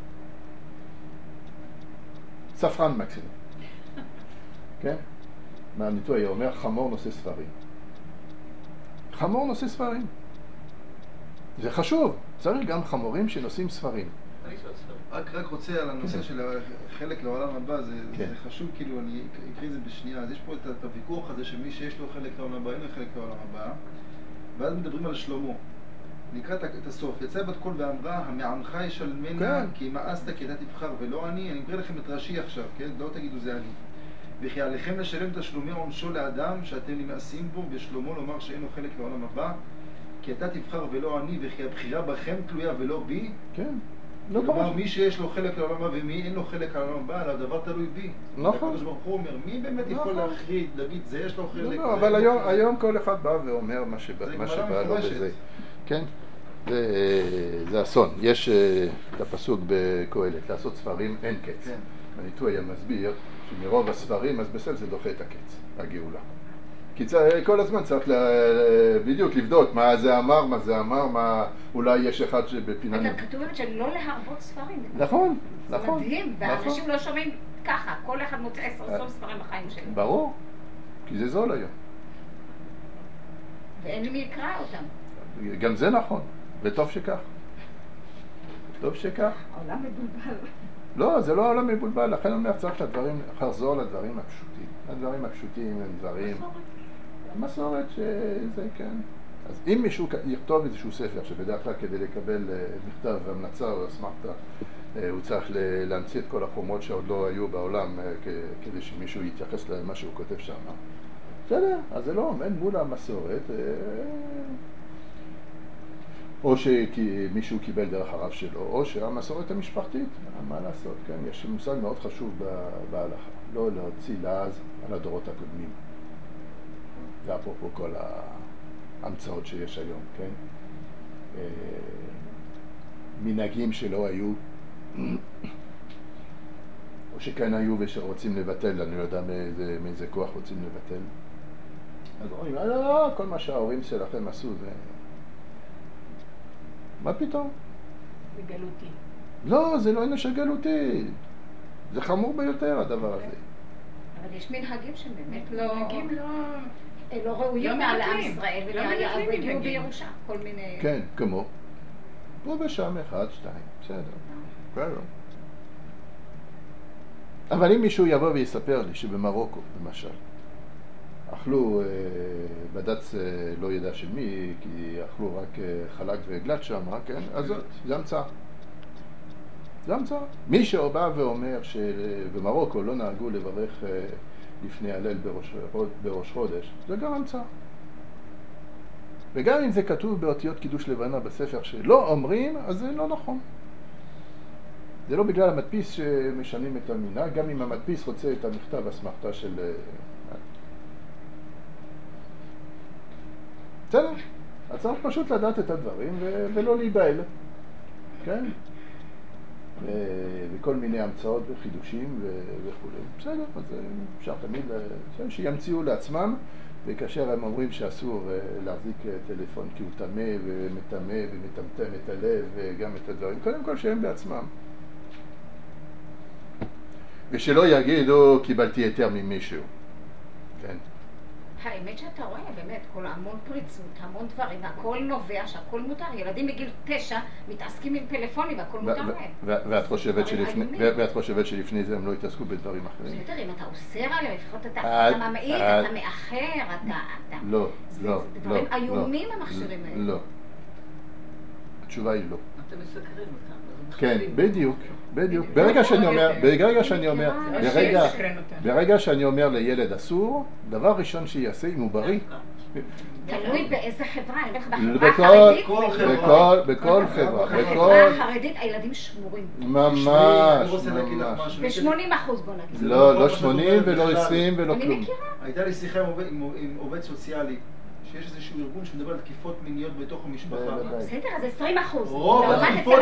ספרן מקסימום. כן? מהניתוח היה אומר, חמור נושא ספרים. חמור נושא ספרים. זה חשוב. צריך גם חמורים שנושאים ספרים. רק, רק רוצה על הנושא של חלק לעולם הבא, זה, כן. זה חשוב, כאילו, אני אקריא את זה בשנייה. אז יש פה את הוויכוח הזה שמי שיש לו חלק לעולם הבא, אין לו חלק לעולם הבא, ואז מדברים על שלמה. נקרא את הסוף. יצא בת קול ואמרה, המעמך ישלמנה, כן. כי מאסת כי אתה תבחר ולא אני. אני אקריא לכם את רש"י עכשיו, כן? לא תגידו זה אני. וכי עליכם לשלם תשלומי עונשו לאדם שאתם נמאסים בו, ושלמה לומר שאין לו חלק לעולם הבא, כי אתה תבחר ולא אני, וכי הבחירה בכם תלויה ולא בי. כן. כלומר, מי שיש לו חלק לעולם הבא ומי אין לו חלק לעולם הבא, על הדבר תלוי בי. נכון. הקדוש ברוך הוא אומר, מי באמת יכול להחריד, להגיד, זה יש לו חלק. לא, אבל היום כל אחד בא ואומר מה שבא לו בזה. כן? זה אסון. יש את הפסוק בקהלת, לעשות ספרים אין קץ. הניתוח היה מסביר שמרוב הספרים, אז בסדר זה דוחה את הקץ, הגאולה. כי כל הזמן צריך בדיוק לבדוק מה זה אמר, מה זה אמר, מה אולי יש אחד שבפינה... אתה כתוב באמת שלא להרבות ספרים. נכון, נכון. זה מדהים, ואנשים לא שומעים ככה, כל אחד מוצא עשר סוף ספרים בחיים שלו. ברור, כי זה זול היום. ואין לי מי יקרא אותם. גם זה נכון, וטוב שכך. טוב שכך. העולם מבולבל. לא, זה לא העולם מבולבל, לכן אני אומר צריך לדברים, לחזור לדברים הפשוטים. הדברים הפשוטים הם דברים... מסורת שזה, כן. אז אם מישהו יכתוב איזשהו ספר, שבדרך כלל כדי לקבל מכתב והמלצה או אסמכתה, הוא צריך להמציא את כל החומרות שעוד לא היו בעולם כדי שמישהו יתייחס למה שהוא כותב שם. בסדר, אז זה לא עומד מול המסורת, או שמישהו קיבל דרך הרב שלו, או שהמסורת המשפחתית, מה לעשות, כן? יש מושג מאוד חשוב בהלכה, לא להוציא לעז על הדורות הקודמים. זה אפרופו כל ההמצאות שיש היום, כן? מנהגים שלא היו, או שכן היו ושרוצים לבטל, אני לא יודע מאיזה, מאיזה כוח רוצים לבטל. אז אומרים, לא, לא, כל מה שההורים שלכם עשו זה... מה פתאום? זה גלותי. לא, זה לא עניין של גלותי. זה חמור ביותר הדבר הזה. אבל יש מנהגים שבאמת לא... מנהגים לא... לא ראויים על עם ישראל, ולהגיעו בירושה, כל מיני... כן, כמו. פה ושם אחד, שתיים, בסדר. כבר לא. אבל אם מישהו יבוא ויספר לי שבמרוקו, למשל, אכלו בד"ץ לא ידע של מי, כי אכלו רק חלק ועגלת שם, כן? אז זה המצאה. זה המצאה. מי שבא ואומר שבמרוקו לא נהגו לברך לפני הלל בראש, בראש חודש, זה גם המצאה. וגם אם זה כתוב באותיות קידוש לבנה בספר שלא אומרים, אז זה לא נכון. זה לא בגלל המדפיס שמשנים את המנהג, גם אם המדפיס רוצה את המכתב הסמכתה של... בסדר, אז צריך פשוט לדעת את הדברים ו- ולא להיבהל, כן? ו- וכל מיני המצאות וחידושים ו- וכו'. בסדר, אז אפשר תמיד ל- שימציאו לעצמם, וכאשר הם אומרים שאסור להחזיק טלפון כי הוא טמא ומטמא ומטמטם את הלב וגם את הדברים, קודם כל שהם בעצמם. ושלא יגידו קיבלתי היתר ממישהו, כן? האמת שאתה רואה באמת כל המון פריצות, המון דברים, הכל נובע שהכל מותר. ילדים בגיל תשע מתעסקים עם טלפונים והכל מותר להם. ואת חושבת שלפני ואת חושבת שלפני זה הם לא התעסקו בדברים אחרים? בסדר, אם אתה אוסר עליהם, לפחות אתה ממעיט, אתה מאחר, אתה... לא, לא, זה דברים איומים המכשירים האלה. לא. התשובה היא לא. אתם מסקרים אותם. כן, בדיוק, בדיוק. ברגע שאני אומר, ברגע שאני אומר, ברגע, ברגע שאני אומר לילד אסור, דבר ראשון שיעשה אם הוא בריא. תלוי באיזה חברה, אני אומר לך, בחברה החרדית, בכל חברה, בחברה החרדית הילדים שמורים. ממש, ממש. ב-שמונים אחוז בוא נגיד. לא, לא שמונים ולא עשרים ולא כלום. אני מכירה. הייתה לי שיחה עם עובד סוציאלי. שיש איזשהו ארגון שמדבר על תקיפות מיניות בתוך המשפחה. בסדר, אז עשרים אחוז. רוב התקיפות,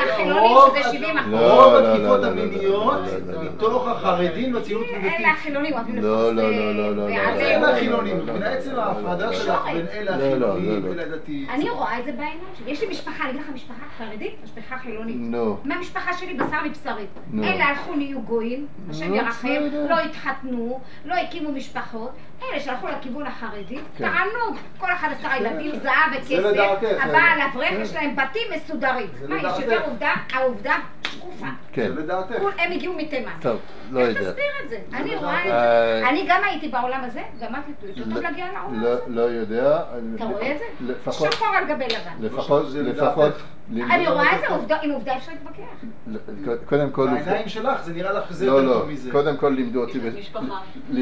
רוב התקיפות המיניות מתוך החרדים בציונות הדתית. אלה החילונים אוהבים לפרסם. לא, לא, לא, לא. אלה החילונים. בעצם ההפרדה שלך בין אלה החילונים ולדתיים. אני רואה את זה בעיניים שלי. יש לי משפחה, אני אגיד לך משפחה חרדית, משפחה חילונית. מהמשפחה שלי בשר מבשרית. אלה הלכו נהיו גויים, השם ירחם, לא התחתנו, לא הקימו משפחות. אלה שהלכו לכיוון החרדי, טענו, כל אחד עשרה ילדים, זהב וכסף, הבעל אברך, יש להם בתים מסודרים. מה, יש יותר עובדה? העובדה שקופה. כן. זה לדעתך. הם הגיעו מתימן. טוב, לא יודע. איך תסביר את זה? אני רואה את זה. אני גם הייתי בעולם הזה, גם את יותר טוב להגיע לעולם הזה. לא יודע. אתה רואה את זה? לפחות... שחור על גבי לבן. לפחות, לפחות... אני רואה את זה, עם עובדה אפשר להתווכח. קודם כל... בעיניים שלך זה נראה לך שזה יותר טוב מזה. לא, לא, קודם כל לימדו אותי... משפחה.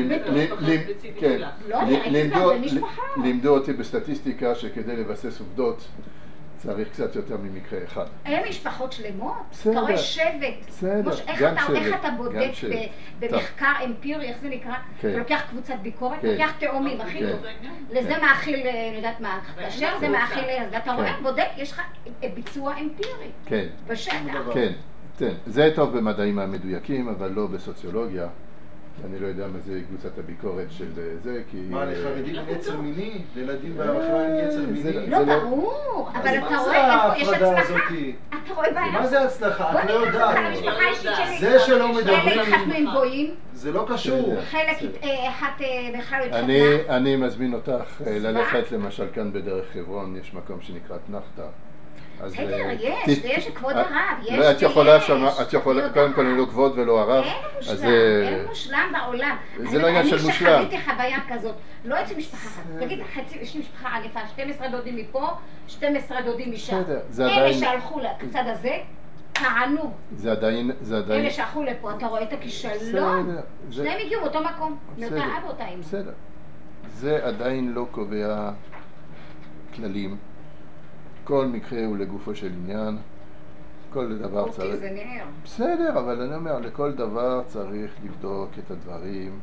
כן. לא, זה משפחה. לימדו אותי בסטטיסטיקה שכדי לבסס עובדות צריך קצת יותר ממקרה אחד. הם משפחות שלמות? בסדר. אתה רואה שבט. בסדר, גם שבט. איך אתה בודק במחקר אמפירי, איך זה נקרא? אתה לוקח קבוצת ביקורת, אתה לוקח תאומים, הכי טוב. לזה מאכיל, אני יודעת מה, כאשר זה מאכיל, ואתה רואה, בודק, יש לך ביצוע אמפירי. כן. בשטח. כן, כן. זה טוב במדעים המדויקים, אבל לא בסוציולוגיה. אני לא יודע מה זה קבוצת הביקורת של זה, כי... מה, לחרדים עם יצר מיני? לילדים בחברה עם יצר מיני? לא, ברור, אבל אתה רואה איפה יש הצלחה. אתה רואה בעיה. מה זה הצלחה? את לא יודעת. זה שלא מדברים... אלה התחתנו עם גויים. זה לא קשור. חלק, אחת בכלל התחתנה. אני מזמין אותך ללכת למשל כאן בדרך חברון, יש מקום שנקרא תנחתא. בסדר, יש, זה יש כבוד הרב, יש ויש. את יכולה שם, את יכולה, קודם כל לא כבוד ולא הרב. אין מושלם, אין מושלם בעולם. זה לא עניין של מושלם. אני שחוויתי חוויה כזאת, לא יוצא משפחה אחת. תגיד, יש לי משפחה ענפה, שתים עשרה דודים מפה, שתים עשרה דודים משם. אלה שהלכו לצד הזה, טענו. זה עדיין, זה עדיין. אלה שהלכו לפה, אתה רואה את הכישלון. שניהם הגיעו באותו מקום, מאותה אבא אותה אימא. בסדר. זה עדיין לא קובע כללים. כל מקרה הוא לגופו של עניין, כל דבר צריך... אותי זה נער. בסדר, אבל אני אומר, לכל דבר צריך לבדוק את הדברים.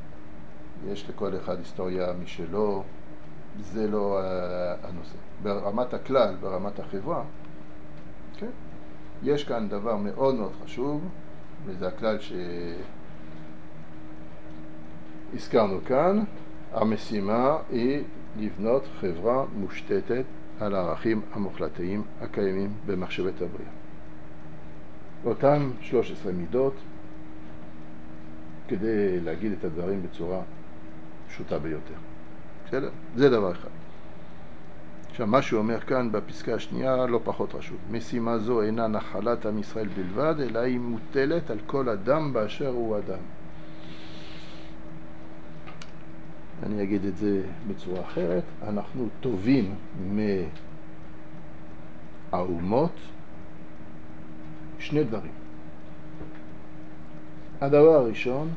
יש לכל אחד היסטוריה משלו, זה לא הנושא. ברמת הכלל, ברמת החברה, כן? יש כאן דבר מאוד מאוד חשוב, וזה הכלל שהזכרנו כאן. המשימה היא לבנות חברה מושתתת על הערכים המוחלטיים הקיימים במחשבת הבריאה. אותם שלוש עשרה מידות, כדי להגיד את הדברים בצורה פשוטה ביותר. בסדר? זה דבר אחד. עכשיו, מה שהוא אומר כאן בפסקה השנייה לא פחות חשוב. משימה זו אינה נחלת עם ישראל בלבד, אלא היא מוטלת על כל אדם באשר הוא אדם. אני אגיד את זה בצורה אחרת. אנחנו טובים מהאומות שני דברים. הדבר הראשון,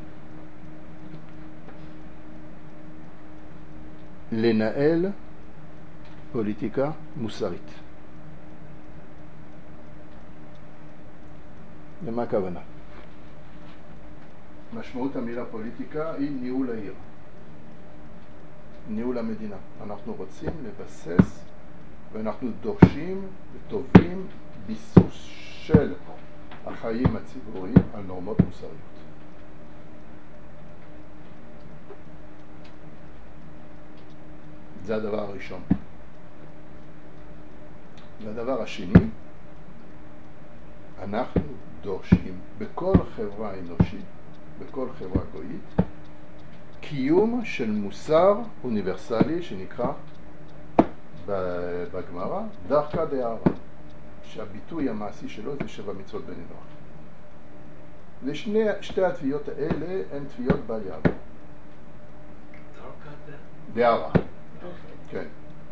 לנהל פוליטיקה מוסרית. למה הכוונה? משמעות המילה פוליטיקה היא ניהול העיר, ניהול המדינה. אנחנו רוצים לבסס ואנחנו דורשים וטובים ביסוס של החיים הציבוריים על נורמות מוסריות. זה הדבר הראשון. והדבר השני, אנחנו דורשים בכל חברה אנושית, בכל חברה גויית, קיום של מוסר אוניברסלי שנקרא בגמרא דרכא דאהרא, שהביטוי המעשי שלו זה שבע מצוות בני נוח. ושני, שתי התביעות האלה הן תביעות בל יעבור. דאהרא. כן.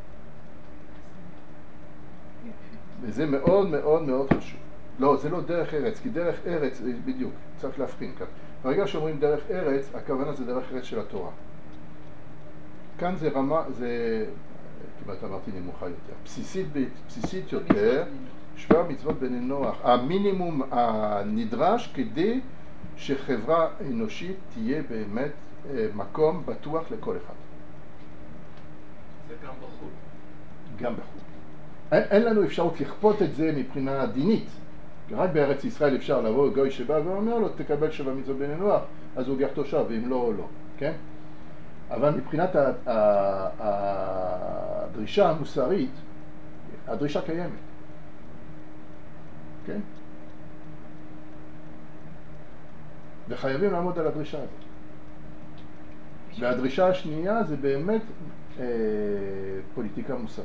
וזה מאוד מאוד מאוד חשוב. לא, זה לא דרך ארץ, כי דרך ארץ, בדיוק, צריך להבחין כאן. ברגע שאומרים דרך ארץ, הכוונה זה דרך ארץ של התורה. כאן זה רמה, זה, כמעט אמרתי נמוכה יותר, בסיסית, בסיסית יותר, שבע מצוות בני נוח, המינימום הנדרש כדי שחברה אנושית תהיה באמת מקום בטוח לכל אחד. זה גם בחו"ל. גם בחו"ל. אין, אין לנו אפשרות לכפות את זה מבחינה דינית. רק בארץ ישראל אפשר לבוא גוי שבא ואומר לו תקבל שבע מצוות בני נוח, אז הוא גר תושב, ואם לא או לא, כן? אבל מבחינת הדרישה המוסרית, הדרישה קיימת, כן? וחייבים לעמוד על הדרישה הזאת. והדרישה השנייה זה באמת אה, פוליטיקה מוסרית.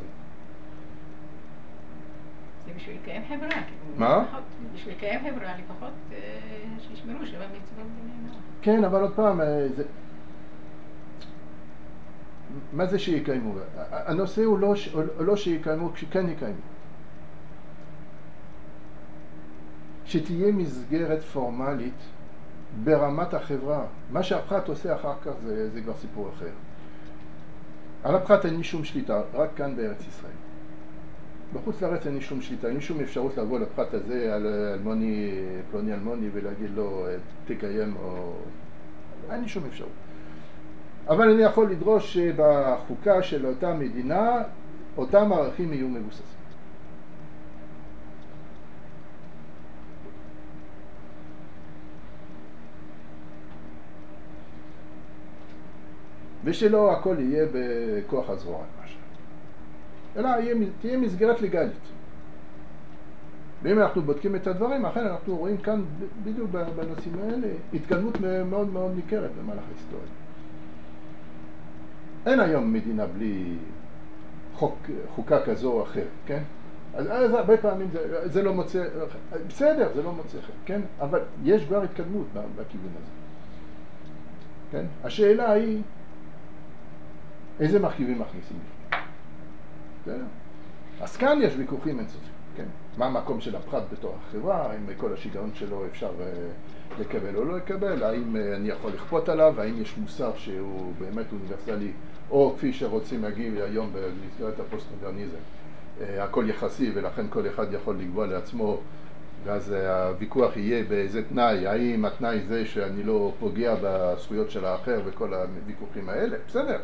זה בשביל לקיים חברה. מה? בשביל לקיים חברה, לפחות שישמרו שבע מצוות בני נוח. כן, אבל עוד פעם, זה... מה זה שיקיימו? הנושא הוא לא, לא שיקיימו, כשכן יקיימו. שתהיה מסגרת פורמלית ברמת החברה. מה שהפחת עושה אחר כך זה, זה כבר סיפור אחר. על הפחת אין לי שום שליטה, רק כאן בארץ ישראל. בחוץ לארץ אין לי שום שליטה, אין לי שום אפשרות לבוא לפחת הזה על אלמוני, פלוני אלמוני ולהגיד לו תקיים או... אין לי שום אפשרות. אבל אני יכול לדרוש שבחוקה של אותה מדינה, אותם ערכים יהיו מבוססים. ושלא הכל יהיה בכוח הזרוע, למשל. אלא יהיה, תהיה מסגרת לגלית. ואם אנחנו בודקים את הדברים, אכן אנחנו רואים כאן בדיוק בנושאים האלה התקדמות מאוד מאוד ניכרת במהלך ההיסטוריה. אין היום מדינה בלי חוק, חוקה כזו או אחרת, כן? אז, אז הרבה פעמים זה, זה לא מוצא, בסדר, זה לא מוצא חן, כן? אבל יש כבר התקדמות בכיוון הזה. כן? השאלה היא, איזה מרכיבים מכניסים בפנים? בסדר? אז כאן יש ויכוחים אינסופיים, כן? מה המקום של הפרט בתוך החברה, האם כל השיגעון שלו אפשר לקבל או לא לקבל, האם אני יכול לכפות עליו, האם יש מוסר שהוא באמת אוניברסלי, או כפי שרוצים להגיד היום במסגרת הפוסט-מודרניזם, הכל יחסי ולכן כל אחד יכול לקבוע לעצמו, ואז הוויכוח יהיה באיזה תנאי, האם התנאי זה שאני לא פוגע בזכויות של האחר וכל הוויכוחים האלה, בסדר.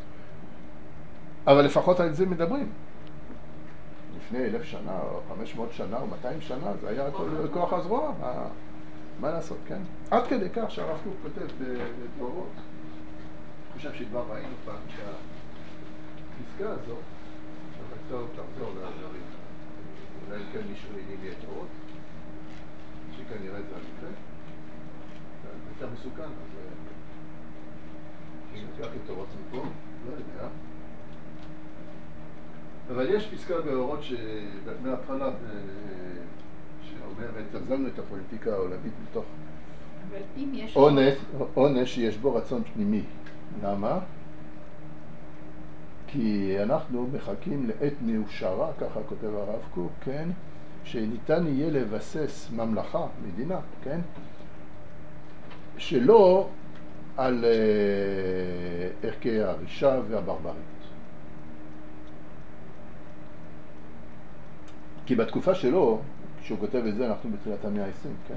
אבל לפחות על זה מדברים. לפני אלף שנה, או חמש מאות שנה, או מאתיים שנה, זה היה כוח הזרוע, מה, מה לעשות, כן? עד כדי כך שהרב קוק כותב בדברות. אני חושב שכבר ראינו פעם שהפסקה הזו, שחקתו תחזור לעזרים. אולי כן מישהו יגיד לי את אורות, שכנראה זה המקרה. זה יותר מסוכן, אז אם נתקח את אורות מפה, לא יודע. אבל יש פסקה באורות שמההתחלה שאומרת, תחזרנו את הפוליטיקה העולמית מתוך עונש שיש בו רצון פנימי. למה? כי אנחנו מחכים לעת מאושרה, ככה כותב הרב קוק, כן? שניתן יהיה לבסס ממלכה, מדינה, כן? שלא על ערכי הרישה והברבריות. כי בתקופה שלו, כשהוא כותב את זה אנחנו בתחילת המאה ה-עשרים, כן?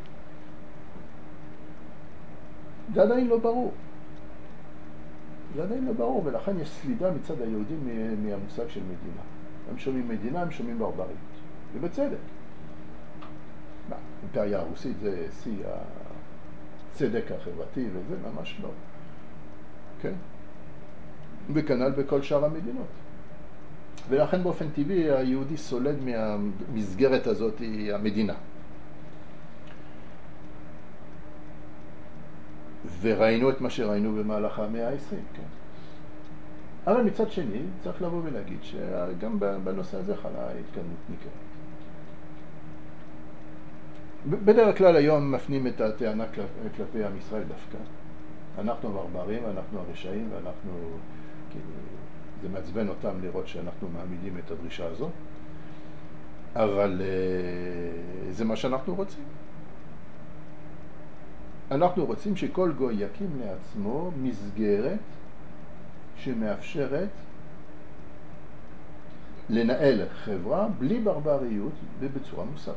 זה עדיין לא ברור. זה עדיין לא ברור, ולכן יש סלידה מצד היהודים מהמושג של מדינה. הם שומעים מדינה, הם שומעים ברבריות. ובצדק. האימפריה הרוסית זה שיא הצדק החברתי, וזה ממש לא. כן? וכנ"ל בכל שאר המדינות. ולכן באופן טבעי היהודי סולד מהמסגרת הזאת, המדינה. וראינו את מה שראינו במהלך המאה ה-עשרים, כן? אבל מצד שני, צריך לבוא ולהגיד שגם בנושא הזה חלה התקדמות ניכרת. בדרך כלל היום מפנים את הטענה כלפי עם ישראל דווקא. אנחנו הברברים, אנחנו הרשעים, ואנחנו, כאילו, זה מעצבן אותם לראות שאנחנו מעמידים את הדרישה הזו. אבל זה מה שאנחנו רוצים. אנחנו רוצים שכל גוי יקים לעצמו מסגרת שמאפשרת לנהל חברה בלי ברבריות ובצורה מוסרית.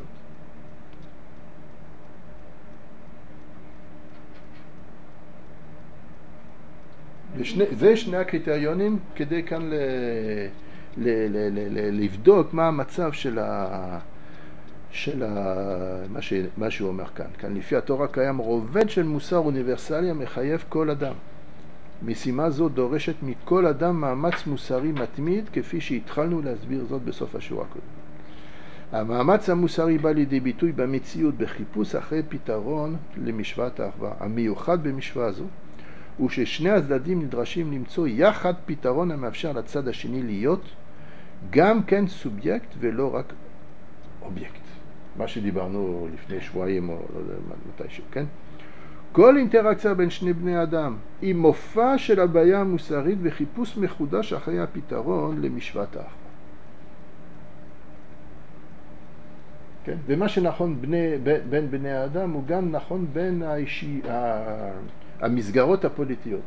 ושני, זה שני הקריטריונים כדי כאן ל, ל, ל, ל, ל, לבדוק מה המצב של ה... של ה... מה, ש... מה שהוא אומר כאן. כאן לפי התורה קיים רובד של מוסר אוניברסלי המחייב כל אדם. משימה זו דורשת מכל אדם מאמץ מוסרי מתמיד, כפי שהתחלנו להסביר זאת בסוף השורה הקודמת. המאמץ המוסרי בא לידי ביטוי במציאות בחיפוש אחרי פתרון למשוואת האחווה. המיוחד במשוואה זו הוא ששני הצדדים נדרשים למצוא יחד פתרון המאפשר לצד השני להיות גם כן סובייקט ולא רק אובייקט. מה שדיברנו לפני שבועיים או לא יודע מתישהו, כן? כל אינטראקציה בין שני בני אדם היא מופע של הבעיה המוסרית וחיפוש מחודש אחרי הפתרון למשוואת האחווה. כן? ומה שנכון בני, בין בני האדם הוא גם נכון בין האישי, המסגרות הפוליטיות.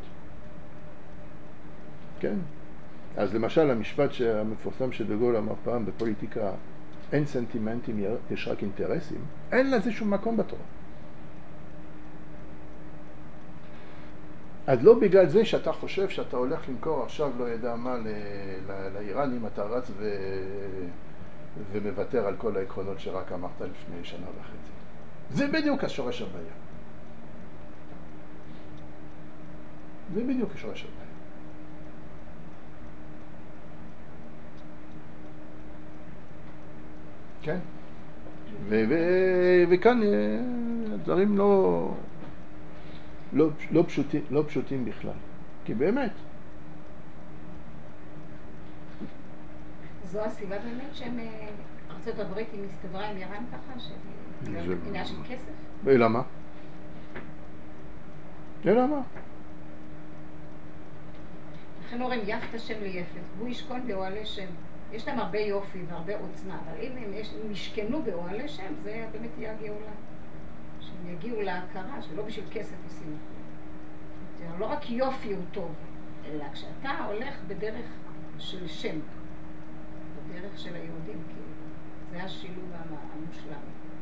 כן? אז למשל המשפט המפורסם של דגול אמר פעם בפוליטיקה, אין סנטימנטים, יש רק אינטרסים, אין לזה שום מקום בתורה. אז לא בגלל זה שאתה חושב שאתה הולך למכור עכשיו לא ידע מה לאיראנים, אתה רץ ו... ומוותר על כל העקרונות שרק אמרת לפני שנה וחצי. זה בדיוק השורש הבעיה. זה בדיוק השורש הבעיה. כן? ו- ו- וכאן הדברים לא, לא, לא, פשוטים, לא פשוטים בכלל. כי באמת. זו הסיבה באמת שהם, ארצות הברית היא מסתברה עם איראן ככה, שזה עניין של כסף? למה? למה? לכן אומרים יפת שם ליפת, והוא ישכון באוהלי שם. יש להם הרבה יופי והרבה עוצמה, אבל אם הם, יש, הם ישכנו באוהלי שם, זה באמת יהיה הגאולה. שהם יגיעו להכרה, שלא בשביל כסף עושים. לא רק יופי הוא טוב, אלא כשאתה הולך בדרך של שם, בדרך של היהודים, כאילו, זה השילוב המושלם.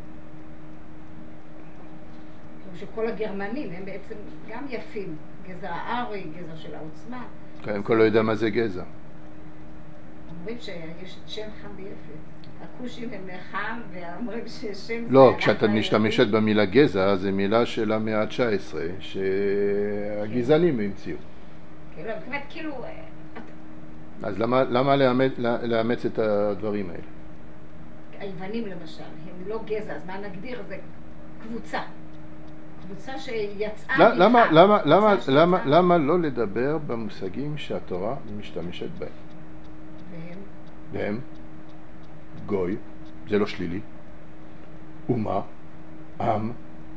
כמו שכל הגרמנים הם בעצם גם יפים, גזע הארי, גזע של העוצמה. קודם כל לא יודע מה זה גזע. אומרים שיש את שם חם ויפת. הכושים הם חם, ואומרים ששם... לא, כשאתה משתמשת במילה גזע, זה מילה של המאה ה-תשע עשרה, שהגזענים המציאו. כאילו, באמת, כאילו... אז למה, למה לאמץ, לאמץ את הדברים האלה? היוונים למשל, הם לא גזע, אז מה נגדיר? זה קבוצה. קבוצה שיצאה... למה, למה, למה, למה, למה לא לדבר במושגים שהתורה משתמשת בהם? והם? והם? גוי, זה לא שלילי. אומה, עם,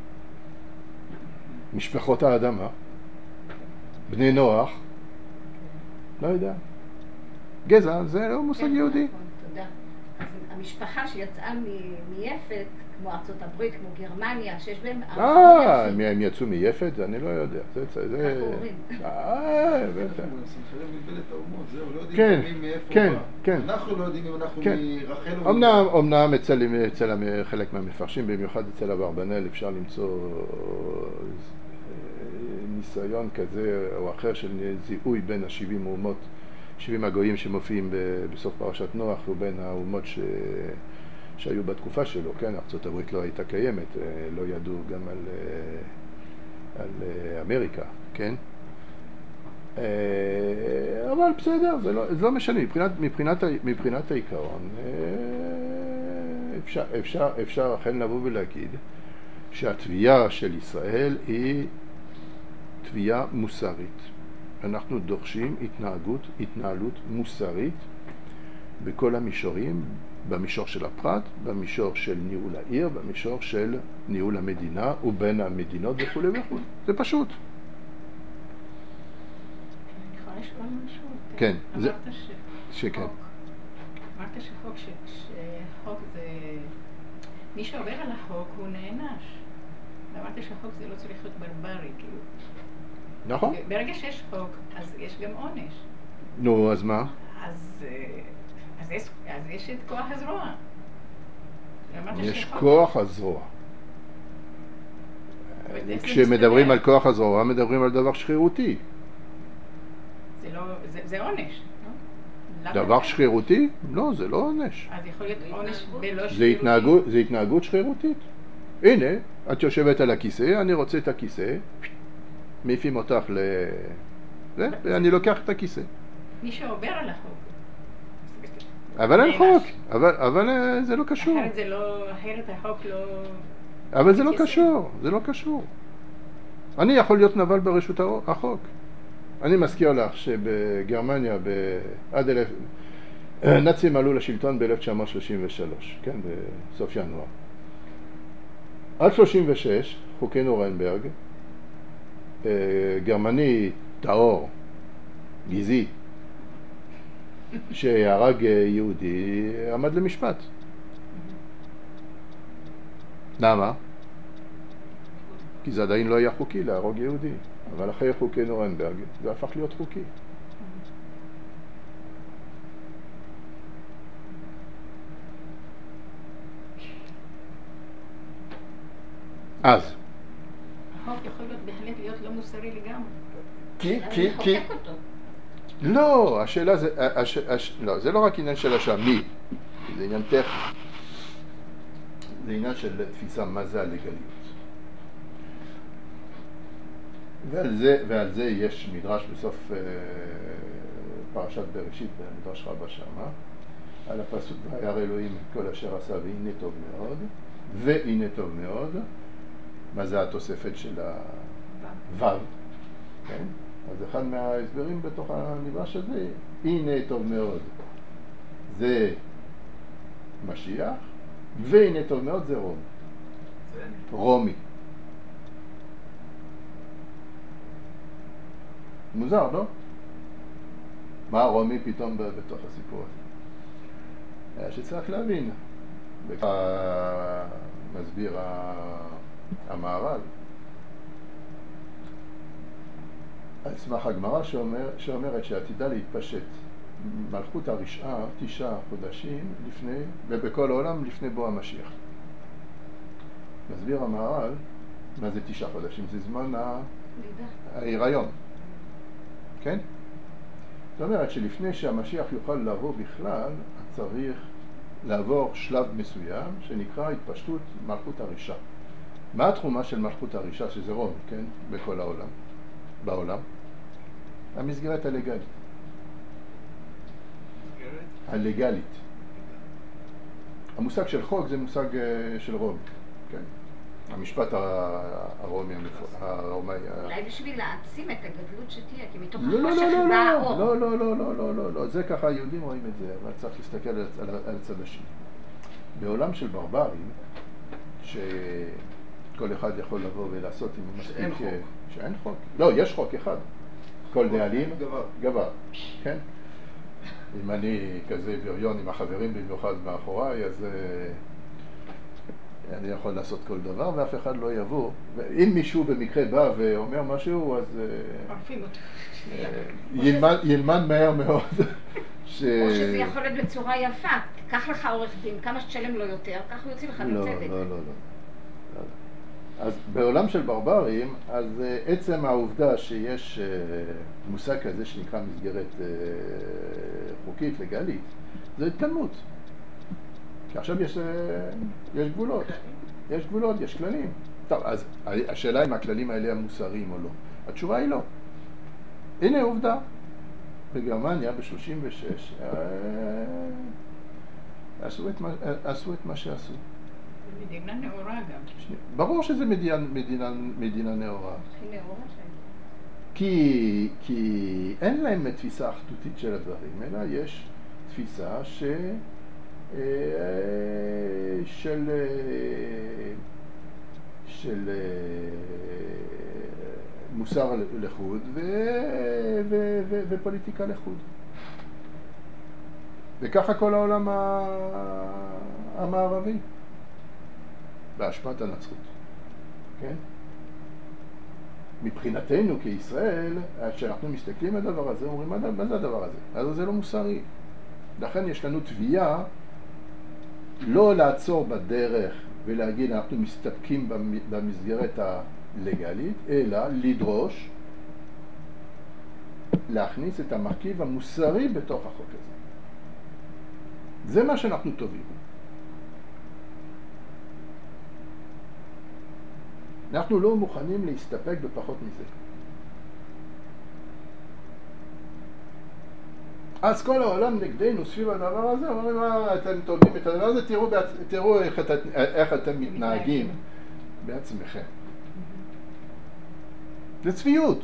משפחות האדמה, בני נוח, לא יודע. גזע, זה לא מושג יהודי. תודה. אז המשפחה שיצאה מיפת, כמו ארצות הברית, כמו גרמניה, שיש בהם... אה, הם יצאו מיפת? זה אני לא יודע. זה... אנחנו אומרים. אה, בטח. כן, כן, כן. אנחנו לא יודעים אם אנחנו מרחל או... אמנם אצל חלק מהמפרשים, במיוחד אצל אברבנאל, אפשר למצוא ניסיון כזה או אחר של זיהוי בין השבעים אומות, שבעים הגויים שמופיעים בסוף פרשת נוח, ובין האומות ש... שהיו בתקופה שלו, כן? ארצות הברית לא הייתה קיימת, לא ידעו גם על, על אמריקה, כן? אבל בסדר, זה לא, זה לא משנה, מבחינת, מבחינת, מבחינת העיקרון, אפשר, אפשר, אפשר אכן לבוא ולהגיד שהתביעה של ישראל היא תביעה מוסרית. אנחנו דורשים התנהגות, התנהלות מוסרית בכל המישורים, במישור של הפרט, במישור של ניהול העיר, במישור של ניהול המדינה ובין המדינות וכו' וכו'. זה פשוט. אני יכולה לשאול משהו? כן. אמרת שכן. אמרת שחוק, שחוק זה... מי שעובר על החוק הוא נענש. אמרת שחוק זה לא צריך להיות ברברי, כאילו. נכון. ברגע שיש חוק, אז יש גם עונש. נו, אז מה? אז... אז יש, אז יש את כוח הזרוע. יש כוח הזרוע. כשמדברים על כוח הזרוע, מדברים על דבר שרירותי. זה לא, זה, זה עונש, לא? דבר שרירותי? לא, זה לא עונש. אז יכול להיות עונש בלא שרירותי. התנהגות, זה התנהגות שרירותית. הנה, את יושבת על הכיסא, אני רוצה את הכיסא, מעיפים אותך ל... זה, ואני לוקח את הכיסא. מי שעובר על החוק. אבל אין חוק, אבל, אבל זה לא קשור. אחרת זה לא, אחרת החוק לא... אבל זה לא קשור, זה לא קשור. אני יכול להיות נבל ברשות החוק. אני מזכיר לך שבגרמניה, עד אלף... נאצים עלו לשלטון ב-אלף תשע מאות שלושים ושלוש, כן, בסוף ינואר. עד שלושים ושש, חוקי נורנברג, גרמני טהור, גזעי, שהרג יהודי עמד למשפט. למה? כי זה עדיין לא היה חוקי להרוג יהודי, אבל אחרי חוקי נורנברג זה הפך להיות חוקי. אז החוק יכול להיות בהחלט להיות לא מוסרי לגמרי. כי, כי, כי... לא, השאלה זה, הש, הש, לא, זה לא רק עניין של השמי, זה עניין טכני. זה עניין של תפיסה מה זה הלגליות. ועל זה, ועל זה יש מדרש בסוף אה, פרשת בראשית, במדרש רבה שמה, על הפסוק, וירא אלוהים כל אשר עשה והנה טוב מאוד, והנה טוב מאוד, מה זה התוספת של הוו, כן? אז אחד מההסברים בתוך המדרש הזה, הנה טוב מאוד, זה משיח, והנה טוב מאוד זה רומי. רומי. מוזר, לא? מה רומי פתאום בתוך הסיפור הזה? היה שצריך להבין. מסביר המהר"ל. על סמך הגמרא שאומר, שאומרת שעתידה להתפשט מלכות הרשעה תשעה חודשים לפני, ובכל העולם לפני בוא המשיח. מסביר המהר"ל, מה זה תשעה חודשים? זה זמן ההיריון. כן? זאת אומרת שלפני שהמשיח יוכל לבוא בכלל, צריך לעבור שלב מסוים שנקרא התפשטות מלכות הרשעה. מה התחומה של מלכות הרשעה? שזה רומי, כן? בכל העולם. בעולם. המסגרת הלגלית. הלגלית. המושג של חוק זה מושג של רומי, כן? המשפט הרומי, הרומי... אולי בשביל להעצים את הגדלות שתהיה, כי מתוך החושך בא האור. לא, לא, לא, לא, לא, לא, לא, זה ככה היהודים רואים את זה, אבל צריך להסתכל על הצד השני. בעולם של ברברים, שכל אחד יכול לבוא ולעשות עם מספיק... שאין חוק. שאין חוק. לא, יש חוק אחד. כל נהלים גבר. גבר, כן? אם אני כזה בריון עם החברים במיוחד מאחוריי, אז אני יכול לעשות כל דבר ואף אחד לא יבוא. ואם מישהו במקרה בא ואומר משהו, אז ערפים אותו. ילמד מהר מאוד. ש... או שזה יכול להיות בצורה יפה. קח לך עורך דין, כמה שתשלם לו יותר, כך הוא יוציא לך לא, בצדק. לא, לא, לא. אז בעולם של ברברים, אז עצם העובדה שיש מושג כזה שנקרא מסגרת חוקית, לגלית, זה התקדמות. כי עכשיו יש, יש גבולות, יש גבולות, יש כללים. טוב, אז השאלה אם הכללים האלה הם מוסריים או לא. התשובה היא לא. הנה עובדה. בגרמניה ב-שלושים ושש עשו את מה, עשו את מה שעשו. מדינה נאורה גם. ברור שזה מדינה, מדינה, מדינה נאורה. היא נאורה שם. כי, כי אין להם תפיסה אחדותית של הדברים, אלא יש תפיסה ש... של... של מוסר לחוד ו... ו... ו... ופוליטיקה לחוד. וככה כל העולם המערבי. בהשפעת הנצרות. כן? מבחינתנו כישראל, כשאנחנו מסתכלים על הדבר הזה, אומרים, מה, מה זה הדבר הזה? אז זה לא מוסרי. לכן יש לנו תביעה לא לעצור בדרך ולהגיד אנחנו מסתפקים במסגרת הלגלית, אלא לדרוש להכניס את המרכיב המוסרי בתוך החוק הזה. זה מה שאנחנו טובים. אנחנו לא מוכנים להסתפק בפחות מזה. אז כל העולם נגדנו סביב הדבר הזה, אומרים, מה, אתם טובים את הדבר הזה, תראו, בעצ... תראו איך, את... איך אתם מתנהגים בעצמכם. זה צביעות.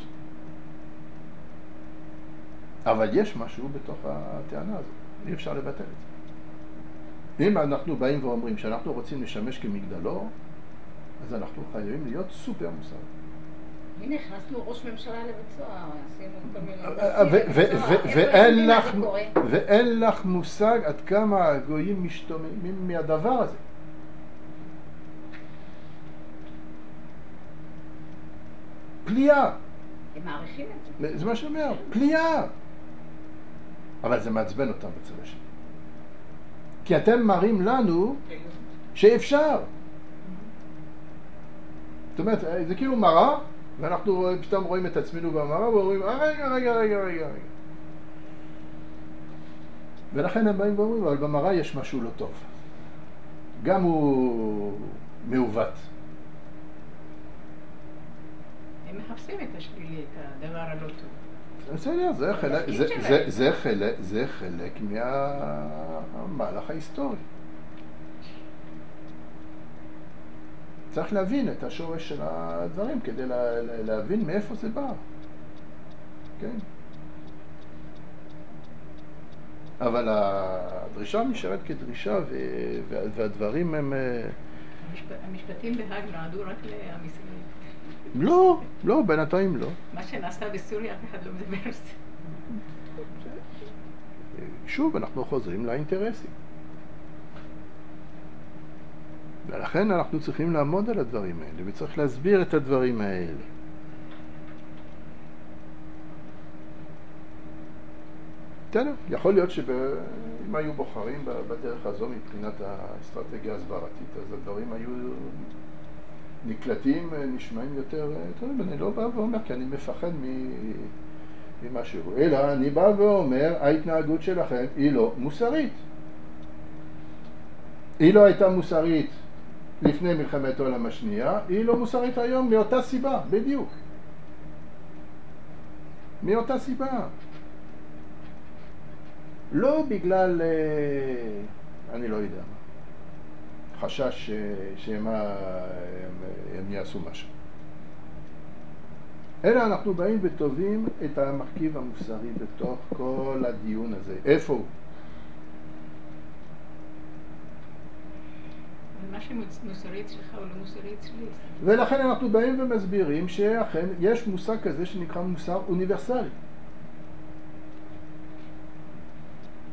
אבל יש משהו בתוך הטענה הזאת, אי אפשר לבטל את זה. אם אנחנו באים ואומרים שאנחנו רוצים לשמש כמגדלור, אז אנחנו חייבים להיות סופר מוסר. הנה, הכנסנו ראש ממשלה לבית סוהר, עשינו כל מיני... ואין לך מושג עד כמה הגויים משתוממים מהדבר הזה. פליאה. הם מעריכים את זה. זה מה שאומר, פליאה. אבל זה מעצבן אותם בצד השני. כי אתם מראים לנו שאפשר. זאת אומרת, זה כאילו מראה, ואנחנו פתאום רואים את עצמנו במראה, ואומרים, רגע, רגע, רגע, רגע, רגע. ולכן הם באים ואומרים, אבל במראה יש משהו לא טוב. גם הוא מעוות. הם מחפשים את השלילי, את הדבר הלא טוב. בסדר, זה חלק, זה, זה, זה חלק, זה חלק מהמהלך ההיסטורי. צריך להבין את השורש של הדברים כדי לה, להבין מאיפה זה בא. כן? אבל הדרישה נשארת כדרישה והדברים הם... המשפטים בהאג נועדו רק לעם ישראל. לא, לא, בינתיים לא. מה שנעשה בסוריה, אף אחד לא מדבר על זה. שוב, אנחנו חוזרים לאינטרסים. ולכן אנחנו צריכים לעמוד על הדברים האלה, וצריך להסביר את הדברים האלה. בסדר, יכול להיות שאם היו בוחרים בדרך הזו מבחינת האסטרטגיה ההסברתית, אז הדברים היו נקלטים, נשמעים יותר, טוב, אני לא בא ואומר כי אני מפחד ממשהו, אלא אני בא ואומר, ההתנהגות שלכם היא לא מוסרית. היא לא הייתה מוסרית לפני מלחמת העולם השנייה, היא לא מוסרית היום מאותה סיבה, בדיוק. מאותה סיבה. לא בגלל, אני לא יודע מה, חשש שהם הם יעשו משהו. אלא אנחנו באים וטובים את המרכיב המוסרי בתוך כל הדיון הזה. איפה הוא? מה שמוסרי אצלך הוא לא מוסרי אצלי. ולכן אנחנו באים ומסבירים שאכן יש מושג כזה שנקרא מוסר אוניברסלי.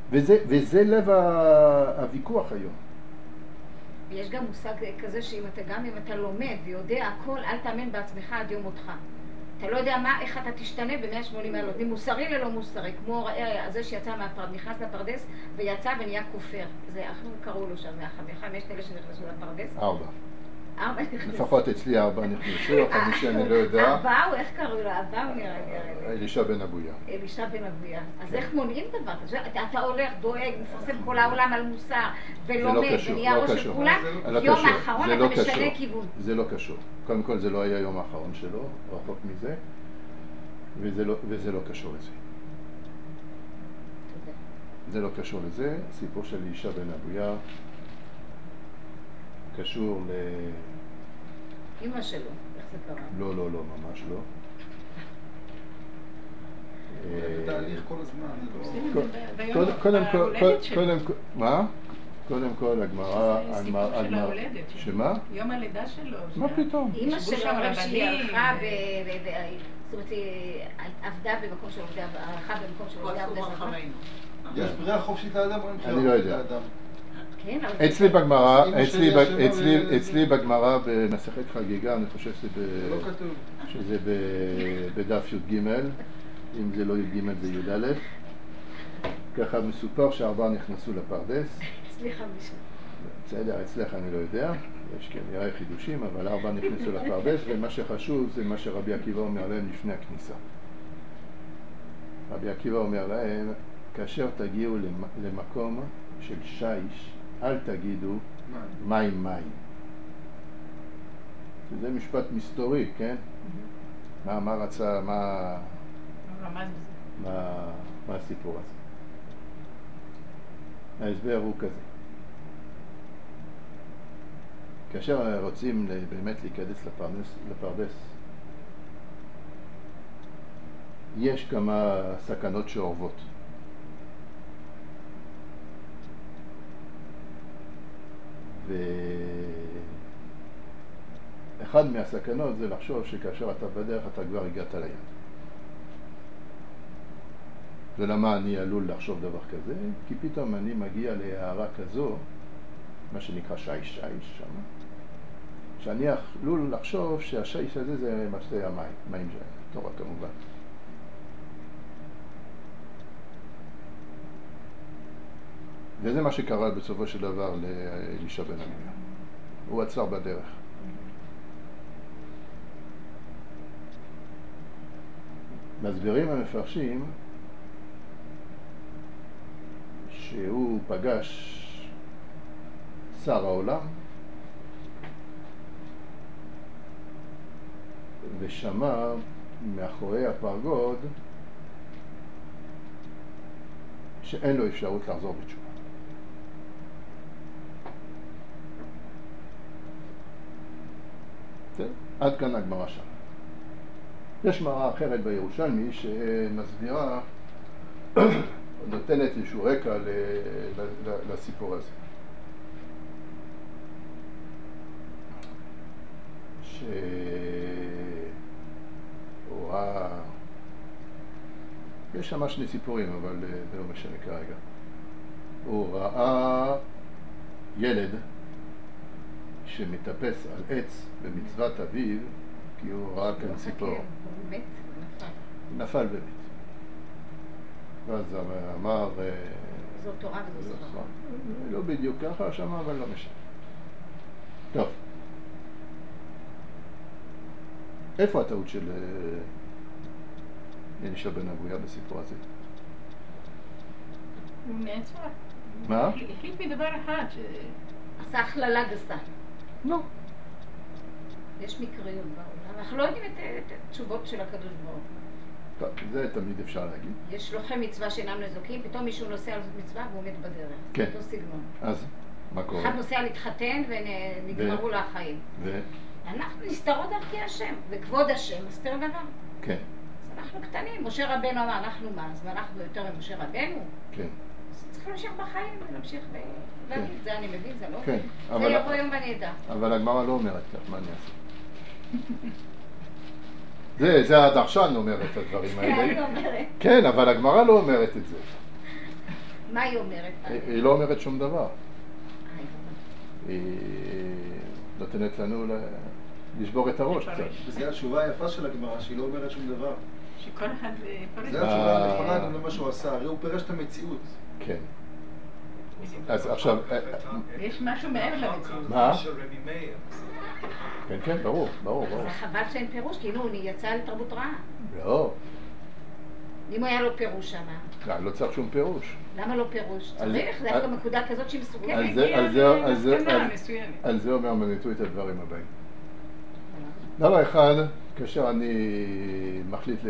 וזה, וזה לב הוויכוח היום. ויש גם מושג כזה שאם אתה גם אם אתה לומד ויודע הכל, אל תאמן בעצמך עד יום מותך. אתה לא יודע מה, איך אתה תשתנה ב-מאה ושמונים מעלות, ממוסרי ללא מוסרי, כמו זה שיצא מהפרדס, נכנס לפרדס ויצא ונהיה כופר. זה, איך קראו לו שם, מהחמש אלה שנכנסו לפרדס? ארבע. ארבע נכנסו. לפחות אצלי ארבע נכנסו, חמישי אני לא יודע. ארבע הוא, איך קראו לו? ארבע הוא נראה נראה. אלישע בן אבויה. אלישע בן אבויה. אז איך מונעים דבר כזה? אתה הולך, דואג, מפרסם כל העולם על מוסר, ולומד, ונהיה ראש של כולם, יום האחרון אתה משנה כיוון. זה לא קשור. קודם כל זה לא היה יום האחרון שלו, רחוק מזה, וזה לא קשור לזה. זה לא קשור לזה. סיפור של אלישע בן אבויה קשור ל... אמא שלו, איך זה קרה? לא, לא, לא, ממש לא. זה תהליך כל הזמן. קודם כל, קודם כל, מה? קודם כל, הגמרא... זה סיפור של ההולדת. שמה? יום הלידה שלו. מה פתאום? אמא שלו, אבל שהיא הלכה ו... זאת אומרת, היא עבדה במקום של עובדי עבודה, הלכה במקום של עובדי עבודה. יש בריאה חופשית לאדם? אני לא יודע. אצלי בגמרא, אצלי בגמרא במסכת חגיגה, אני חושב שזה בדף י"ג, אם זה לא י"ג זה י"א, ככה מסופר שארבעה נכנסו לפרדס. אצלי חמישה. בסדר, אצלך אני לא יודע, יש כנראה חידושים, אבל ארבעה נכנסו לפרדס, ומה שחשוב זה מה שרבי עקיבא אומר להם לפני הכניסה. רבי עקיבא אומר להם, כאשר תגיעו למקום של שיש, אל תגידו מים מים. זה משפט מסתורי, כן? מה, מה רצה, מה... מה, מה הסיפור הזה? ההסבר הוא כזה. כאשר רוצים באמת להיכנס לפרדס, לפרדס, יש כמה סכנות שאורבות. ואחד מהסכנות זה לחשוב שכאשר אתה בדרך אתה כבר הגעת ליד. ולמה אני עלול לחשוב דבר כזה? כי פתאום אני מגיע להערה כזו, מה שנקרא שיש שיש שם, שאני עלול לחשוב שהשיש הזה זה משתי המים, מים של תורה כמובן. וזה מה שקרה בסופו של דבר לאלישע בן אבויה. הוא עצר בדרך. מסבירים המפרשים שהוא פגש שר העולם ושמע מאחורי הפרגוד שאין לו אפשרות לחזור בתשובה. עד כאן הגמרא שם. יש גמרא אחרת בירושלמי שמסבירה, נותנת איזשהו רקע לסיפור הזה. שהוא ראה, יש שם שני סיפורים, אבל זה לא משנה כרגע. הוא ראה ילד שמטפס על עץ במצוות אביו, כי הוא ראה כאן ציפור. הוא מת ונפל. נפל ומת. ואז אמר... זו תורה וזו סברה. לא בדיוק ככה שם, אבל לא משנה. טוב. איפה הטעות של אלישע בן אבויה בסיפור הזה? הוא נעצר. מה? החליט מדבר אחד ש... עשה הכללה גסה. לא. יש מקריות בעולם. אנחנו לא יודעים את התשובות של הקדוש ברוך הוא. טוב, זה תמיד אפשר להגיד. יש לוחי מצווה שאינם נזוקים, פתאום מישהו נוסע על זאת מצווה והוא מת בדרך. כן. אותו סגנון. אז, מה קורה? אחד נוסע להתחתן ונגמרו לה החיים. ו? אנחנו נסתרות דרכי השם, וכבוד השם מסתר דבר. כן. אז אנחנו קטנים. משה רבנו אמר, אנחנו מה? אז אנחנו יותר ממשה רבנו? כן. אז צריך להמשיך בחיים ולהמשיך להגיד, זה אני מבין, זה לא כן. זה יבוא יום ואני אדע. אבל הגמרא לא אומרת כך, מה אני אעשה? זה, זה הדרשן אומר את הדברים האלה. אני אומרת. כן, אבל הגמרא לא אומרת את זה. מה היא אומרת? היא לא אומרת שום דבר. היא נותנת לנו לשבור את הראש קצת. וזו התשובה היפה של הגמרא, שהיא לא אומרת שום דבר. שכל אחד פרש. זו התשובה הנכונה גם למה שהוא עשה, הרי הוא פירש את המציאות. כן. אז עכשיו... יש משהו מעבר למציאות. מה? כן, כן, ברור, ברור, ברור. זה חבל שאין פירוש, כאילו הוא יצא לתרבות רעה. לא. אם היה לו פירוש שמה. לא, לא צריך שום פירוש. למה לא פירוש? צריך, זה היה גם נקודה כזאת שהיא מסוכנת. על זה אומר מניתו את הדברים הבאים. דבר אחד, כאשר אני מחליט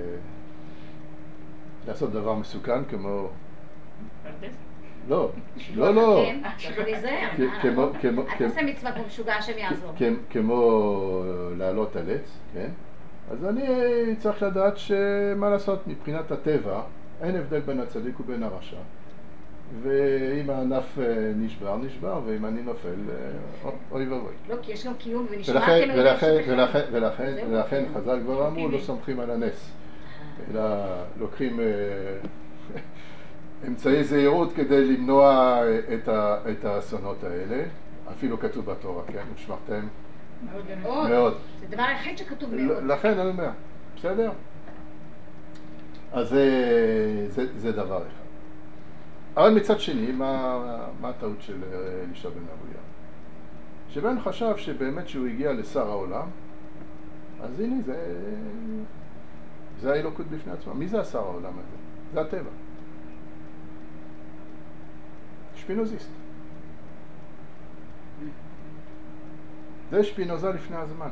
לעשות דבר מסוכן כמו... לא, לא, לא. כן, צריך להיזהר. אתה עושה מצווה כמו משוגע, השם יעזור. כמו לעלות על עץ, כן? אז אני צריך לדעת שמה לעשות מבחינת הטבע, אין הבדל בין הצדיק ובין הרשע. ואם הענף נשבר, נשבר, ואם אני נופל, אוי ואוי. לא, כי יש גם קיום ונשמרתם ולכן חז"ל כבר אמרו, לא סומכים על הנס. אלא לוקחים אמצעי זהירות כדי למנוע את האסונות האלה. אפילו כתוב בתורה, כן? ושמרתם מאוד. מאוד. זה דבר היחיד שכתוב מאוד. לכן אני אומר, בסדר? אז זה דבר אחד. אבל מצד שני, מה, מה הטעות של אלישע בן אבויה? שבן חשב שבאמת שהוא הגיע לשר העולם, אז הנה זה, זה האלוקות בפני עצמה. מי זה השר העולם הזה? זה הטבע. שפינוזיסט. זה שפינוזה לפני הזמן.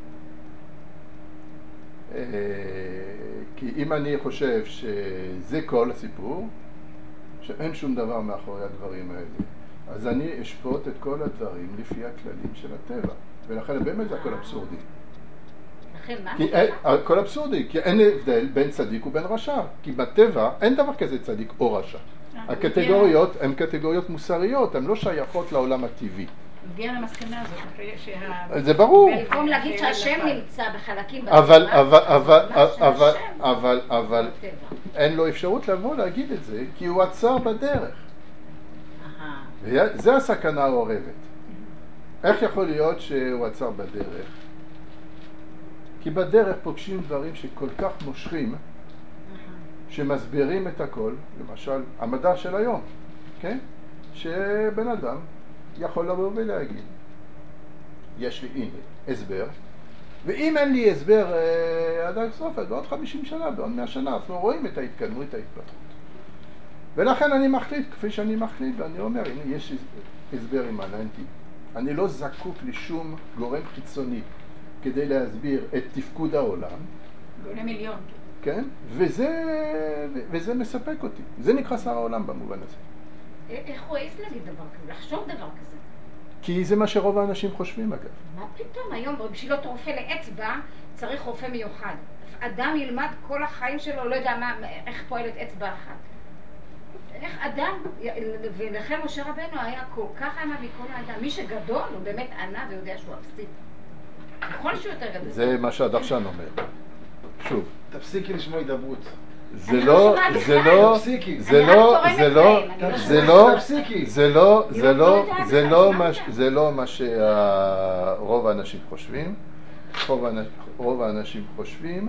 כי אם אני חושב שזה כל הסיפור, שאין שום דבר מאחורי הדברים האלה, אז אני אשפוט את כל הדברים לפי הכללים של הטבע. ולכן באמת זה הכל אבסורדי. לכן מה? כי הכל אבסורדי, כי אין הבדל בין צדיק ובין רשע. כי בטבע אין דבר כזה צדיק או רשע. הקטגוריות הן קטגוריות מוסריות, הן לא שייכות לעולם הטבעי. הגיע למסקנה הזאת, אחרי שה... זה ברור. במקום להגיד שהשם נמצא בחלקים אבל, אבל, אבל, אבל, אבל, אבל, אין לו אפשרות לבוא להגיד את זה, כי הוא עצר בדרך. זה הסכנה העורבת. איך יכול להיות שהוא עצר בדרך? כי בדרך פוגשים דברים שכל כך מושכים, שמסבירים את הכל, למשל, המדע של היום, כן? שבן אדם יכול לבוא ולהגיד, יש לי הנה הסבר, ואם אין לי הסבר עד הסוף, אז בעוד חמישים שנה, בעוד מאה שנה, אנחנו רואים את ההתקדמות, את ההתפתחות. ולכן אני מחליט, כפי שאני מחליט, ואני אומר, הנה, יש הסבר אימננטי. אני לא זקוק לשום גורם חיצוני כדי להסביר את תפקוד העולם. גורם מיליון. כן? וזה, וזה מספק אותי. זה נקרא שר העולם במובן הזה. איך הוא העז להגיד דבר כזה? לחשוב דבר כזה? כי זה מה שרוב האנשים חושבים, אגב. מה פתאום? היום בשביל להיות רופא לאצבע צריך רופא מיוחד. אדם ילמד כל החיים שלו, לא יודע מה, איך פועלת אצבע אחת. איך אדם, ולכן משה רבנו היה כל כך ענה מכל האדם. מי שגדול הוא באמת ענה ויודע שהוא אפסית. יכול שהוא יותר גדול. זה מה שהדרשן אומר. שוב. תפסיקי לשמוע הידברות. זה לא, זה לא, זה לא, זה לא, זה לא, זה לא, זה לא, זה לא, זה לא מה שרוב האנשים חושבים. רוב האנשים חושבים,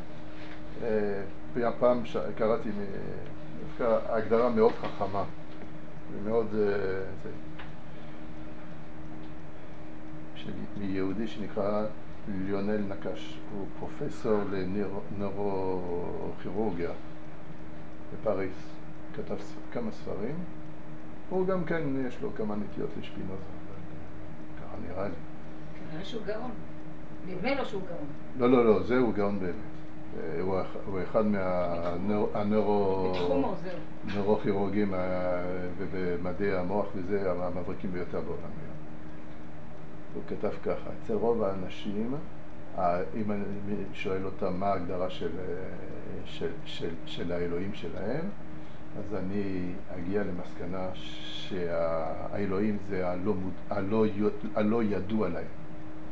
פעם קראתי הגדרה מאוד חכמה ומאוד מיהודי שנקרא ליונל נקש, הוא פרופסור לנוירוכירורגיה בפריז, כתב כמה ספרים, הוא גם כן יש לו כמה נטיות לשפינוזה, ככה נראה לי. כנראה שהוא גאון, נדמה לו שהוא גאון. לא, לא, לא, זהו גאון באמת. הוא אחד מהנוירוכירורגים ובמדעי המוח וזה המבריקים ביותר בעולם היום. הוא כתב ככה, אצל רוב האנשים, אם אני שואל אותם מה ההגדרה של, של, של, של האלוהים שלהם, אז אני אגיע למסקנה שהאלוהים זה הלא, הלא, הלא ידוע להם.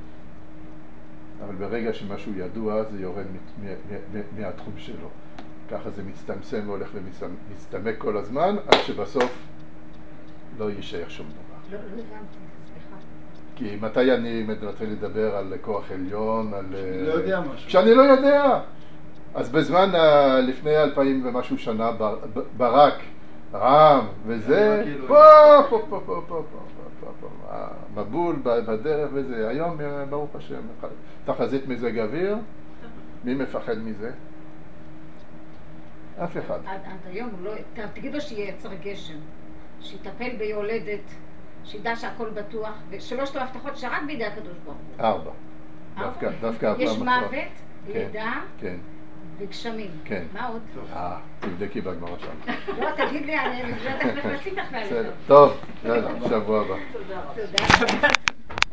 אבל ברגע שמשהו ידוע זה יורד מהתחום שלו. ככה זה מצטמצם והולך ומצטמק כל הזמן, עד שבסוף לא יישאר שום דבר. לא, לא הבנתי, סליחה. כי מתי אני מתחיל לדבר על כוח עליון, על... לא יודע משהו. כשאני לא יודע. אז בזמן לפני אלפיים ומשהו שנה, ברק, רם וזה, פה, פה, פה, פה, פה, פה, פה, מבול בדרך וזה. היום, ברוך השם, תחזית מזג אוויר, מי מפחד מזה? אף אחד. עד היום הוא לא... תגיד לו שייצר גשם, שיטפל ביולדת, שידע שהכל בטוח, ושלושת ההבטחות שרק בידי הקדוש ברוך הוא. ארבע. דווקא, דווקא... יש מוות, לידה וגשמים. כן. מה עוד? אה, תבדקי בגמרא שם. לא, תגיד לי, אני יודעת איך נכנסים לך מעליך. טוב, יאללה, שבוע הבא. תודה. תודה.